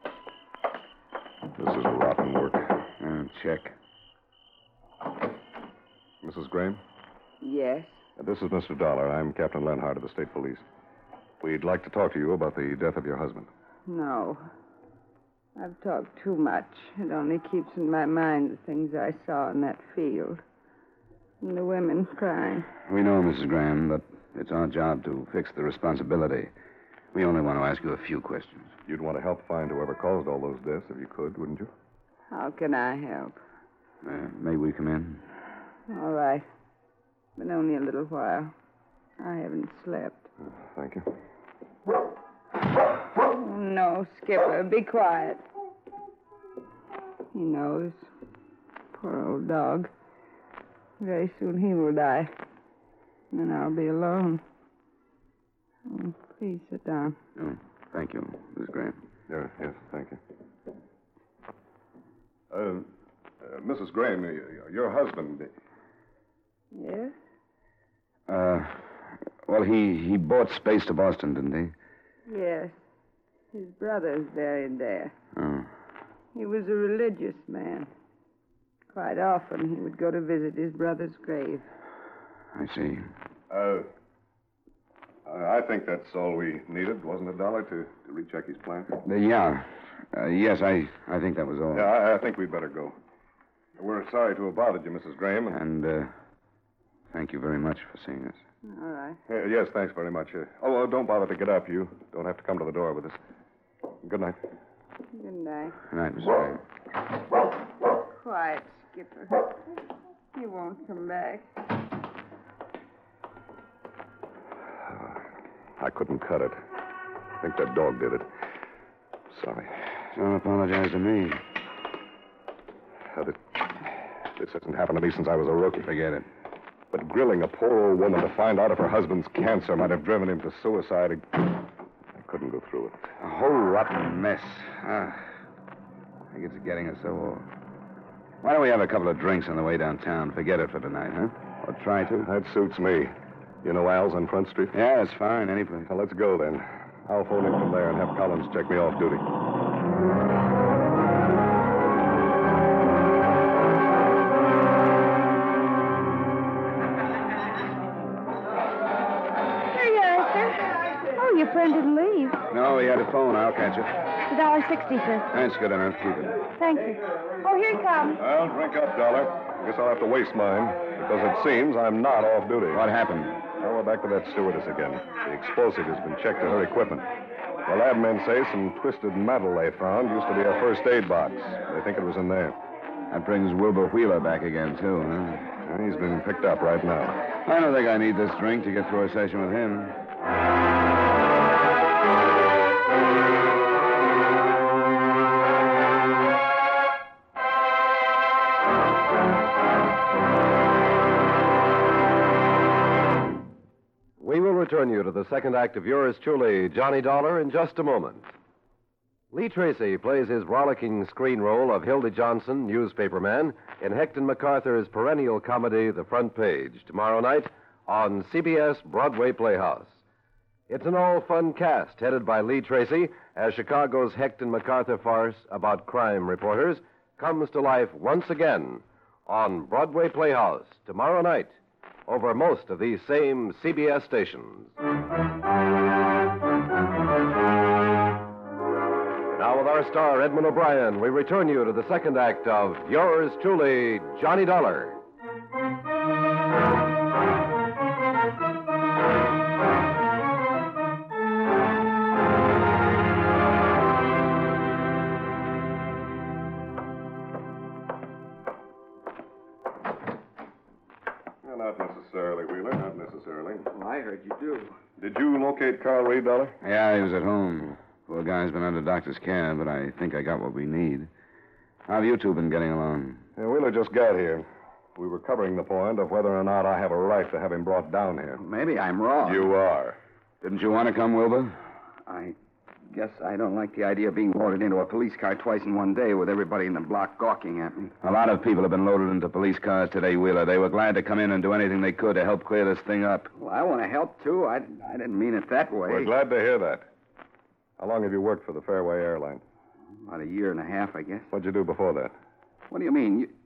Missus Graham? Yes. Uh, This is Mister Dollar. I'm Captain Lenhart of the State Police. We'd like to talk to you about the death of your husband. No. I've talked too much. It only keeps in my mind the things I saw in that field. And the women crying. We know, Missus Graham, but it's our job to fix the responsibility. We only want to ask you a few questions. You'd want to help find whoever caused all those deaths if you could, wouldn't you? How can I help? Uh, may we come in? All right. But only a little while. I haven't slept. Uh, thank you. Oh, no, Skipper. Be quiet. He knows. Poor old dog. Very soon he will die. And then I'll be alone. Oh, please sit down. Oh, thank you, Miss Graham. Yeah, yes, thank you. Uh, uh, Missus Graham, uh, your husband. Yes? Uh, well, he, he bought space to Boston, didn't he? Yes. His brother's buried there. Oh. He was a religious man. Quite often he would go to visit his brother's grave. I see. Uh, I think that's all we needed, wasn't it, Dollar, to, to recheck his plan? Uh, yeah. Uh, yes, I, I think that was all. Yeah, I, I think we'd better go. We're sorry to have bothered you, Missus Graham. And uh, thank you very much for seeing us. All right. Uh, yes, thanks very much. Uh, oh, oh, don't bother to get up. You don't have to come to the door with us. Good night. Good night. Good night, Miss Graham. Quiet, Skipper. He won't come back. I couldn't cut it. I think that dog did it. Sorry. Don't apologize to me. Uh, this, this hasn't happened to me since I was a rookie. Forget it. But grilling a poor old woman to find out if her husband's cancer might have driven him to suicide, I couldn't go through it. A whole rotten mess. Ah, I think it's getting us so old. Why don't we have a couple of drinks on the way downtown? Forget it for tonight, huh? Or try to? That suits me. You know Al's on Front Street? Yeah, it's fine. Any place. Well, let's go then. I'll phone in from there and have Collins check me off duty. Here you are, sir. Oh, your friend didn't leave. No, he had a phone. I'll catch it. It's a dollar sixty, sir. That's good enough. Keep it. Thank you. Oh, here he comes. Well, drink up, Dollar. Guess I'll have to waste mine, because it seems I'm not off duty. What happened? Well, we're back to that stewardess again. The explosive has been checked to her equipment. The lab men say some twisted metal they found used to be a first aid box. They think it was in there. That brings Wilbur Wheeler back again, too, huh? And he's been picked up right now. I don't think I need this drink to get through a session with him. We will return you to the second act of yours truly, Johnny Dollar, in just a moment. Lee Tracy plays his rollicking screen role of Hilda Johnson, newspaperman, in Hector MacArthur's perennial comedy, The Front Page, tomorrow night on C B S Broadway Playhouse. It's an all-fun cast headed by Lee Tracy as Chicago's Hector MacArthur farce about crime reporters comes to life once again on Broadway Playhouse tomorrow night over most of these same C B S stations. Now, with our star, Edmund O'Brien, we return you to the second act of yours truly, Johnny Dollar. Well, not necessarily, Wheeler, not necessarily. Well, I heard you do. Did you locate Carl Reed, Dollar? Yeah, he was at home. Poor guy's been under doctor's care, but I think I got what we need. How have you two been getting along? Yeah, Wheeler just got here. We were covering the point of whether or not I have a right to have him brought down here. Maybe I'm wrong. You are. Didn't you want to come, Wilbur? I guess I don't like the idea of being loaded into a police car twice in one day with everybody in the block gawking at me. A lot of people have been loaded into police cars today, Wheeler. They were glad to come in and do anything they could to help clear this thing up. Well, I want to help, too. I, I didn't mean it that way. We're glad to hear that. How long have you worked for the Fairway Airline? About a year and a half, I guess. What'd you do before that? What do you mean? You,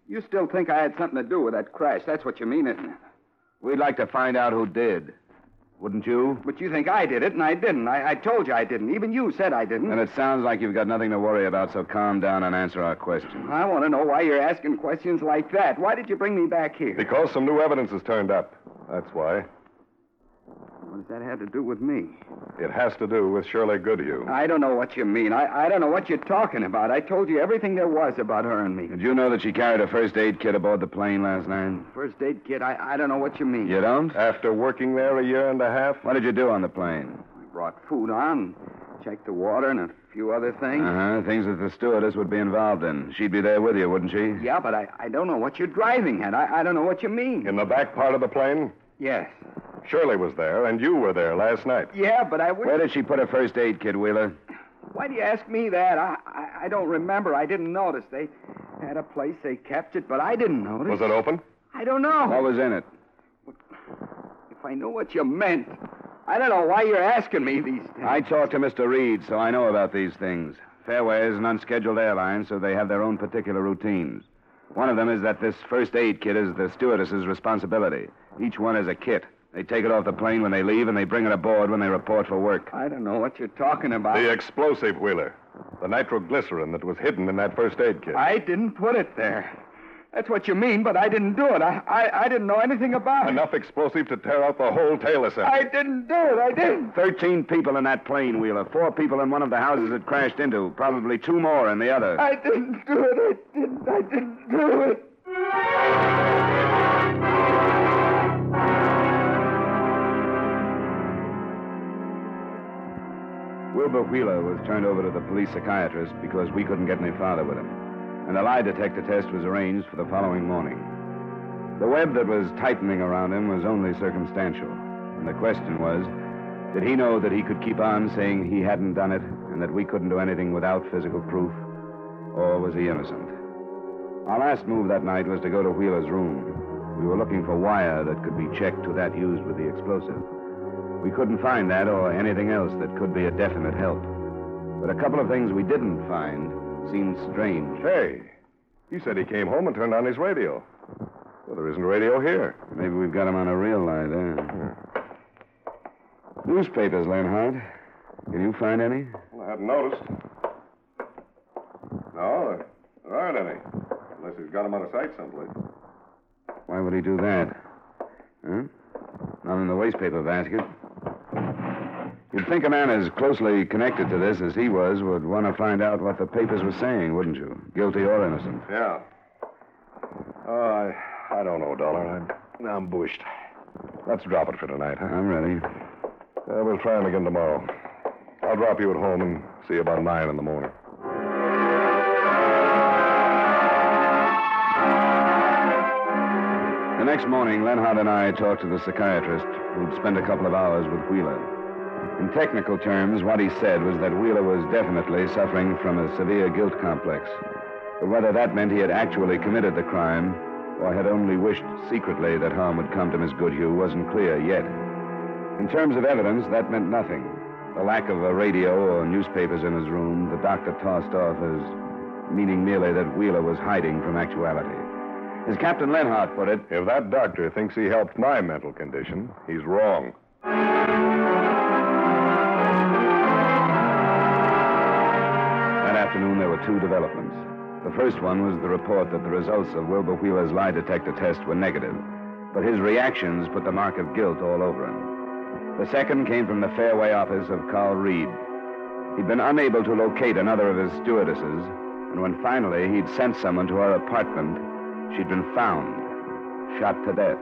You still think I had something to do with that crash. That's what you mean, isn't it? We'd like to find out who did. Wouldn't you? But you think I did it, and I didn't. I, I told you I didn't. Even you said I didn't. And it sounds like you've got nothing to worry about, so calm down and answer our questions. I want to know why you're asking questions like that. Why did you bring me back here? Because some new evidence has turned up. That's why. What does that have to do with me? It has to do with Shirley Goodhue. I don't know what you mean. I, I don't know what you're talking about. I told you everything there was about her and me. Did you know that she carried a first aid kit aboard the plane last night? First aid kit? I, I don't know what you mean. You don't? After working there a year and a half? What did you do on the plane? I brought food on, checked the water, and a few other things. Uh-huh. Things that the stewardess would be involved in. She'd be there with you, wouldn't she? Yeah, but I, I don't know what you're driving at. I, I don't know what you mean. In the back part of the plane? Yes. Shirley was there, and you were there last night. Yeah, but I would... Where did she put her first aid kit, Wheeler? Why do you ask me that? I, I, I don't remember. I didn't notice. They had a place they kept it, but I didn't notice. Was it open? I don't know. What was in it? If I knew what you meant, I don't know why you're asking me these things. I talked to Mister Reed, so I know about these things. Fairway is an unscheduled airline, so they have their own particular routines. One of them is that this first aid kit is the stewardess's responsibility. Each one is a kit. They take it off the plane when they leave, and they bring it aboard when they report for work. I don't know what you're talking about. The explosive, Wheeler. The nitroglycerin that was hidden in that first aid kit. I didn't put it there. That's what you mean, but I didn't do it. I, I, I didn't know anything about it. Enough explosive to tear out the whole tail assembly. I didn't do it. I didn't. Thirteen people in that plane, Wheeler. Four people in one of the houses it crashed into. Probably two more in the other. I didn't do it. I didn't. I didn't do it. Wilbur Wheeler was turned over to the police psychiatrist because we couldn't get any farther with him. And a lie detector test was arranged for the following morning. The web that was tightening around him was only circumstantial. And the question was, did he know that he could keep on saying he hadn't done it and that we couldn't do anything without physical proof? Or was he innocent? Our last move that night was to go to Wheeler's room. We were looking for wire that could be checked to that used with the explosive. We couldn't find that or anything else that could be a definite help. But a couple of things we didn't find seemed strange. Hey, he said he came home and turned on his radio. Well, there isn't a radio here. Maybe we've got him on a real lie there. Hmm. Newspapers, Leonhardt. Can you find any? Well, I hadn't noticed. No, there aren't any. Unless he's got them out of sight someplace. Why would he do that? Huh? Not in the wastepaper basket. You'd think a man as closely connected to this as he was would want to find out what the papers were saying, wouldn't you? Guilty or innocent. Yeah. Oh, I, I don't know, Dollar. I'm, I'm bushed. Let's drop it for tonight, huh? I'm ready. Uh, we'll try him again tomorrow. I'll drop you at home and see you about nine in the morning. The next morning, Lenhardt and I talked to the psychiatrist who'd spent a couple of hours with Wheeler. In technical terms, what he said was that Wheeler was definitely suffering from a severe guilt complex. But whether that meant he had actually committed the crime or had only wished secretly that harm would come to Miss Goodhue wasn't clear yet. In terms of evidence, that meant nothing. The lack of a radio or newspapers in his room, the doctor tossed off as meaning merely that Wheeler was hiding from actuality. As Captain Lenhardt put it, if that doctor thinks he helped my mental condition, he's wrong. That afternoon, there were two developments. The first one was the report that the results of Wilbur Wheeler's lie detector test were negative, but his reactions put the mark of guilt all over him. The second came from the Fairway office of Carl Reed. He'd been unable to locate another of his stewardesses, and when finally he'd sent someone to her apartment, she'd been found, shot to death.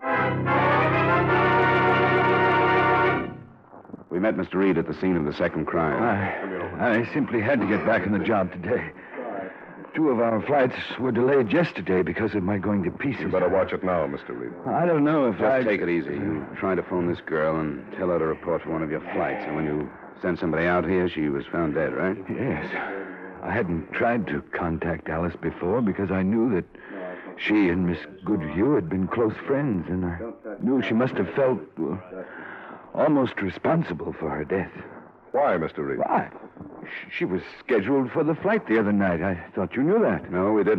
We met Mister Reed at the scene of the second crime. I, I simply had to get back on the job today. Two of our flights were delayed yesterday because of my going to pieces. You better watch it now, Mister Reed. I don't know if Just I... take it easy. You try to phone this girl and tell her to report for one of your flights. And when you send somebody out here, she was found dead, right? Yes. I hadn't tried to contact Alice before because I knew that she and Miss Goodhue had been close friends, and I knew she must have felt well, almost responsible for her death. Why, Mister Reed? Why? She was scheduled for the flight the other night. I thought you knew that. No, we didn't.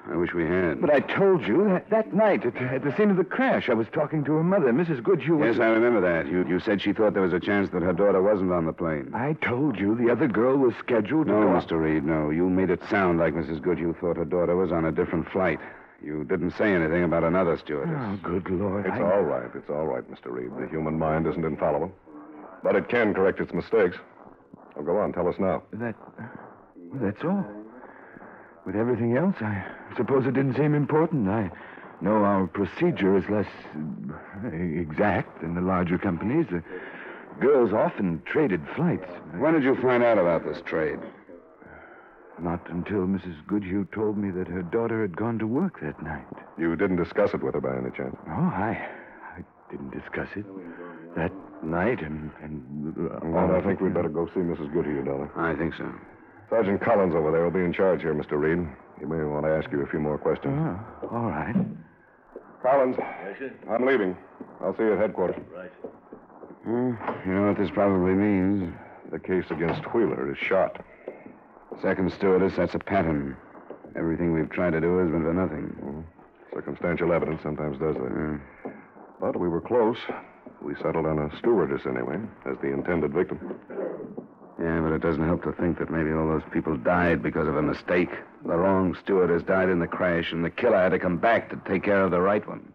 I wish we had. But I told you that, that night at, at the scene of the crash, I was talking to her mother, Missus Goodhue. Yes, I remember that. You, you said she thought there was a chance that her daughter wasn't on the plane. I told you the other girl was scheduled to No, go... Mister Reed, no. You made it sound like Missus Goodhue thought her daughter was on a different flight. You didn't say anything about another stewardess. Oh, good Lord. It's I... all right. It's all right, Mister Reed. The human mind isn't infallible. But it can correct its mistakes. Well, go on. Tell us now. That... That's all. With everything else, I suppose it didn't seem important. I know our procedure is less uh, exact than the larger companies. The girls often traded flights. When did you find out about this trade? Not until Missus Goodhue told me that her daughter had gone to work that night. You didn't discuss it with her by any chance? Oh, I, I didn't discuss it that night, and... and uh, well, I think we'd better go see Missus Goodhue, darling. I think so. Sergeant Collins over there will be in charge here, Mister Reed. He may want to ask you a few more questions. Oh, all right. Collins. Yes, sir? I'm leaving. I'll see you at headquarters. Right. Hmm, you know what this probably means? The case against Wheeler is shot. Second stewardess, that's a pattern. Everything we've tried to do has been for nothing. Mm. Circumstantial evidence sometimes does that. Mm. But we were close. We settled on a stewardess anyway, as the intended victim. Yeah, but it doesn't help to think that maybe all those people died because of a mistake. The wrong stewardess died in the crash, and the killer had to come back to take care of the right one.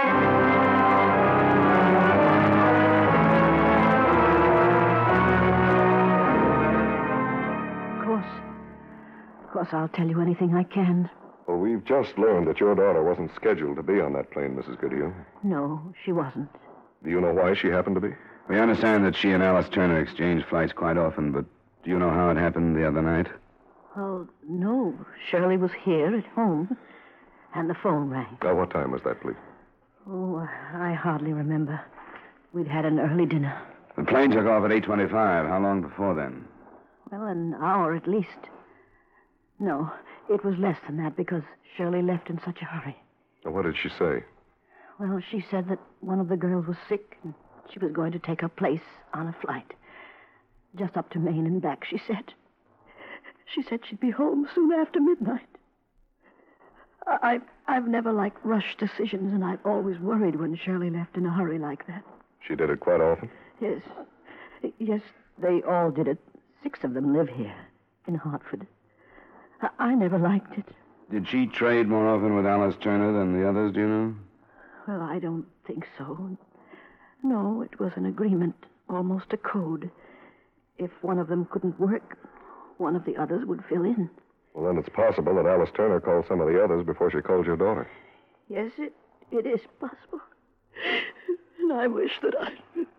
Of course. Of course, I'll tell you anything I can. Well, we've just learned that your daughter wasn't scheduled to be on that plane, Missus Goodhue. No, she wasn't. Do you know why she happened to be? We understand that she and Alice Turner exchange flights quite often, but do you know how it happened the other night? Well, no. Shirley was here at home, and the phone rang. Now, what time was that, please? Oh, I hardly remember. We'd had an early dinner. The plane took off at eight twenty-five. How long before then? Well, an hour at least. No, it was less than that because Shirley left in such a hurry. Well, what did she say? Well, she said that one of the girls was sick and she was going to take her place on a flight. Just up to Maine and back, she said. She said she'd be home soon after midnight. I, I've never liked rushed decisions, and I've always worried when Shirley left in a hurry like that. She did it quite often? Yes. Yes, they all did it. Six of them live here in Hartford. I, I never liked it. Did she trade more often with Alice Turner than the others, do you know? Well, I don't think so. No, it was an agreement, almost a code. If one of them couldn't work, one of the others would fill in. Well, then it's possible that Alice Turner called some of the others before she called your daughter. Yes, it, it is possible. And I wish that I...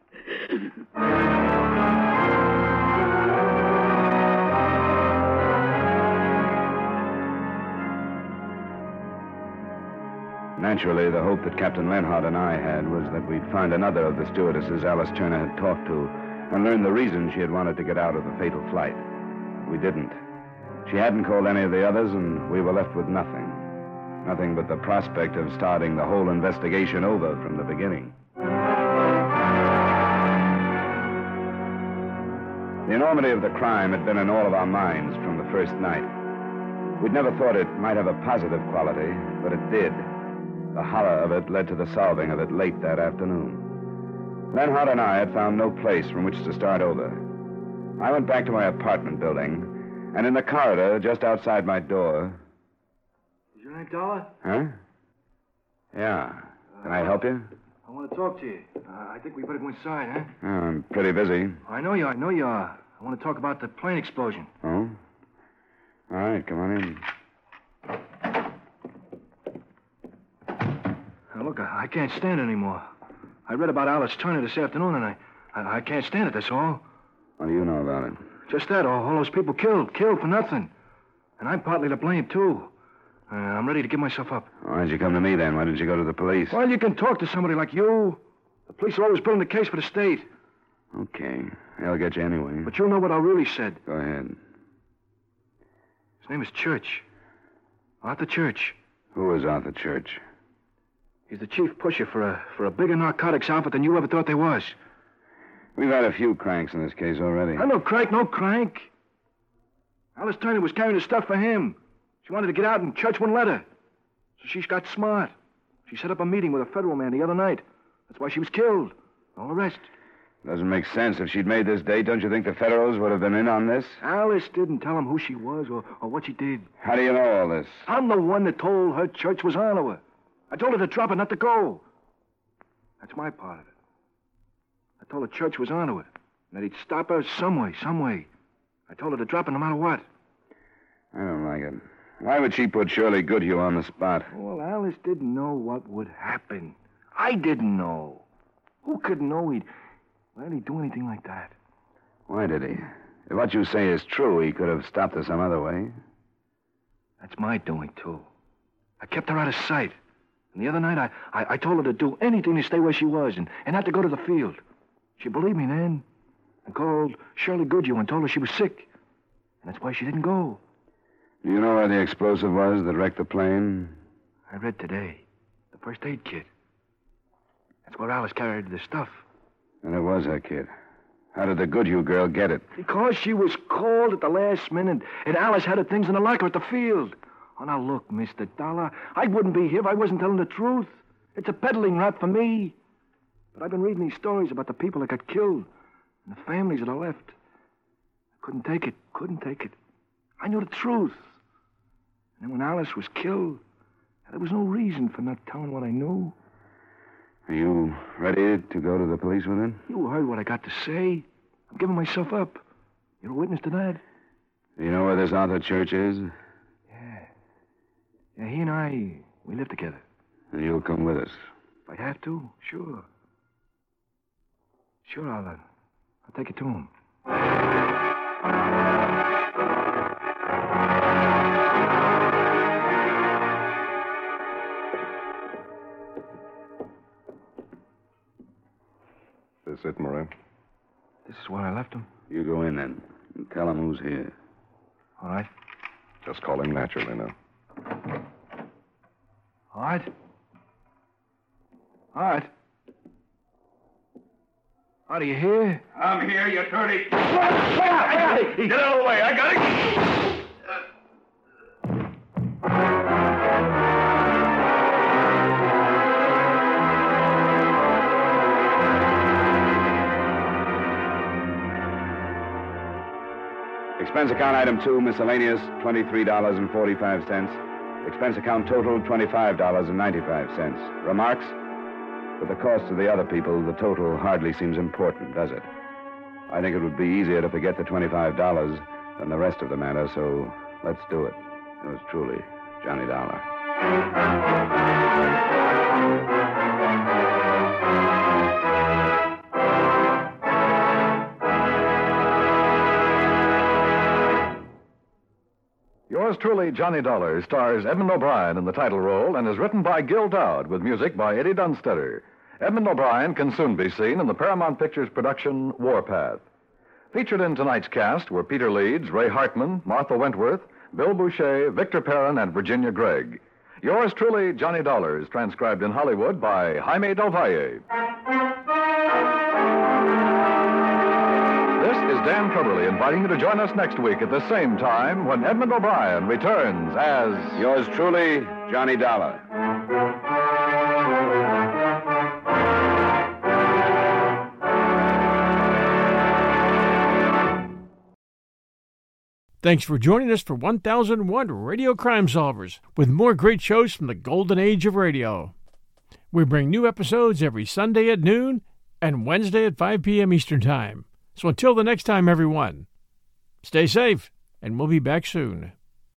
Naturally, the hope that Captain Lenhart and I had was that we'd find another of the stewardesses Alice Turner had talked to and learn the reason she had wanted to get out of the fatal flight. We didn't. She hadn't called any of the others, and we were left with nothing. Nothing but the prospect of starting the whole investigation over from the beginning. The enormity of the crime had been in all of our minds from the first night. We'd never thought it might have a positive quality, but it did. The horror of it led to the solving of it late that afternoon. Lenhart and I had found no place from which to start over. I went back to my apartment building, and in the corridor just outside my door... Is your name Dollar? Huh? Yeah. Can I help you? I want to talk to you. Uh, I think we better go inside, huh? Oh, I'm pretty busy. I know you. I know you are. I want to talk about the plane explosion. Oh? All right, come on in. Now, look, I, I can't stand it anymore. I read about Alice Turner this afternoon, and I, I, I can't stand it, that's all. What do you know about it? Just that, all, all those people killed, killed for nothing. And I'm partly to blame, too. Uh, I'm ready to give myself up. Why'd you come to me, then? Why didn't you go to the police? Well, you can talk to somebody like you. The police are always building a case for the state. Okay. They'll get you anyway. But you'll know what I really said. Go ahead. His name is Church. Arthur Church. Who is Arthur Church? He's the chief pusher for a for a bigger narcotics outfit than you ever thought there was. We've had a few cranks in this case already. I no crank, no crank. Alice Turner was carrying the stuff for him. She wanted to get out, and Church wouldn't let her. So she's got smart. She set up a meeting with a federal man the other night. That's why she was killed. All the rest. Doesn't make sense. If she'd made this date, don't you think the Federals would have been in on this? Alice didn't tell him who she was or, or what she did. How do you know all this? I'm the one that told her church was on to her. I told her to drop it, not to go. That's my part of it. I told her church was on to her. And that he'd stop her some way, some way. I told her to drop it no matter what. I don't like it. Why would she put Shirley Goodhue on the spot? Well, Alice didn't know what would happen. I didn't know. Who could know he'd... Why did he do anything like that? Why did he? If what you say is true, he could have stopped her some other way. That's my doing, too. I kept her out of sight. And the other night, I, I, I told her to do anything to stay where she was and, and not to go to the field. She believed me then. And called Shirley Goodhue and told her she was sick. And that's why she didn't go. Do you know where the explosive was that wrecked the plane? I read today. The first aid kit. That's where Alice carried the stuff. And it was her kid. How did the Goodhue girl get it? Because she was called at the last minute, and Alice had her things in the locker at the field. Oh, now look, Mister Dollar, I wouldn't be here if I wasn't telling the truth. It's a peddling rap for me. But I've been reading these stories about the people that got killed and the families that are left. I couldn't take it, couldn't take it. I knew the truth. And then when Alice was killed, there was no reason for not telling what I knew. Are you ready to go to the police with him? You heard what I got to say. I'm giving myself up. You're a witness to that. Do you know where this Arthur Church is? Yeah. Yeah, he and I, we live together. And you'll come with us. If I have to, sure. Sure, I'll, uh, I'll take it to him. This it, Moran? This is where I left him. You go in then and tell him who's here. All right. Just call him naturally now. All right. All right. Are you here? I'm here, you dirty... Get out of the way. I got it. Expense account item two, miscellaneous, twenty-three dollars and forty-five cents. Expense account total, twenty-five dollars and ninety-five cents. Remarks? With the cost of the other people, the total hardly seems important, does it? I think it would be easier to forget the twenty-five dollars than the rest of the matter, so let's do it. Yours truly, Johnny Dollar. Yours truly, Johnny Dollar, stars Edmund O'Brien in the title role and is written by Gil Dowd with music by Eddie Dunstetter. Edmund O'Brien can soon be seen in the Paramount Pictures production Warpath. Featured in tonight's cast were Peter Leeds, Ray Hartman, Martha Wentworth, Bill Boucher, Victor Perrin, and Virginia Gregg. Yours truly, Johnny Dollar, is transcribed in Hollywood by Jaime Del Valle. This is Dan Coverly inviting you to join us next week at the same time when Edmund O'Brien returns as... Yours truly, Johnny Dollar. Thanks for joining us for one thousand one Radio Crime Solvers, with more great shows from the golden age of radio. We bring new episodes every Sunday at noon and Wednesday at five p.m. Eastern Time. So until the next time, everyone, stay safe, and we'll be back soon.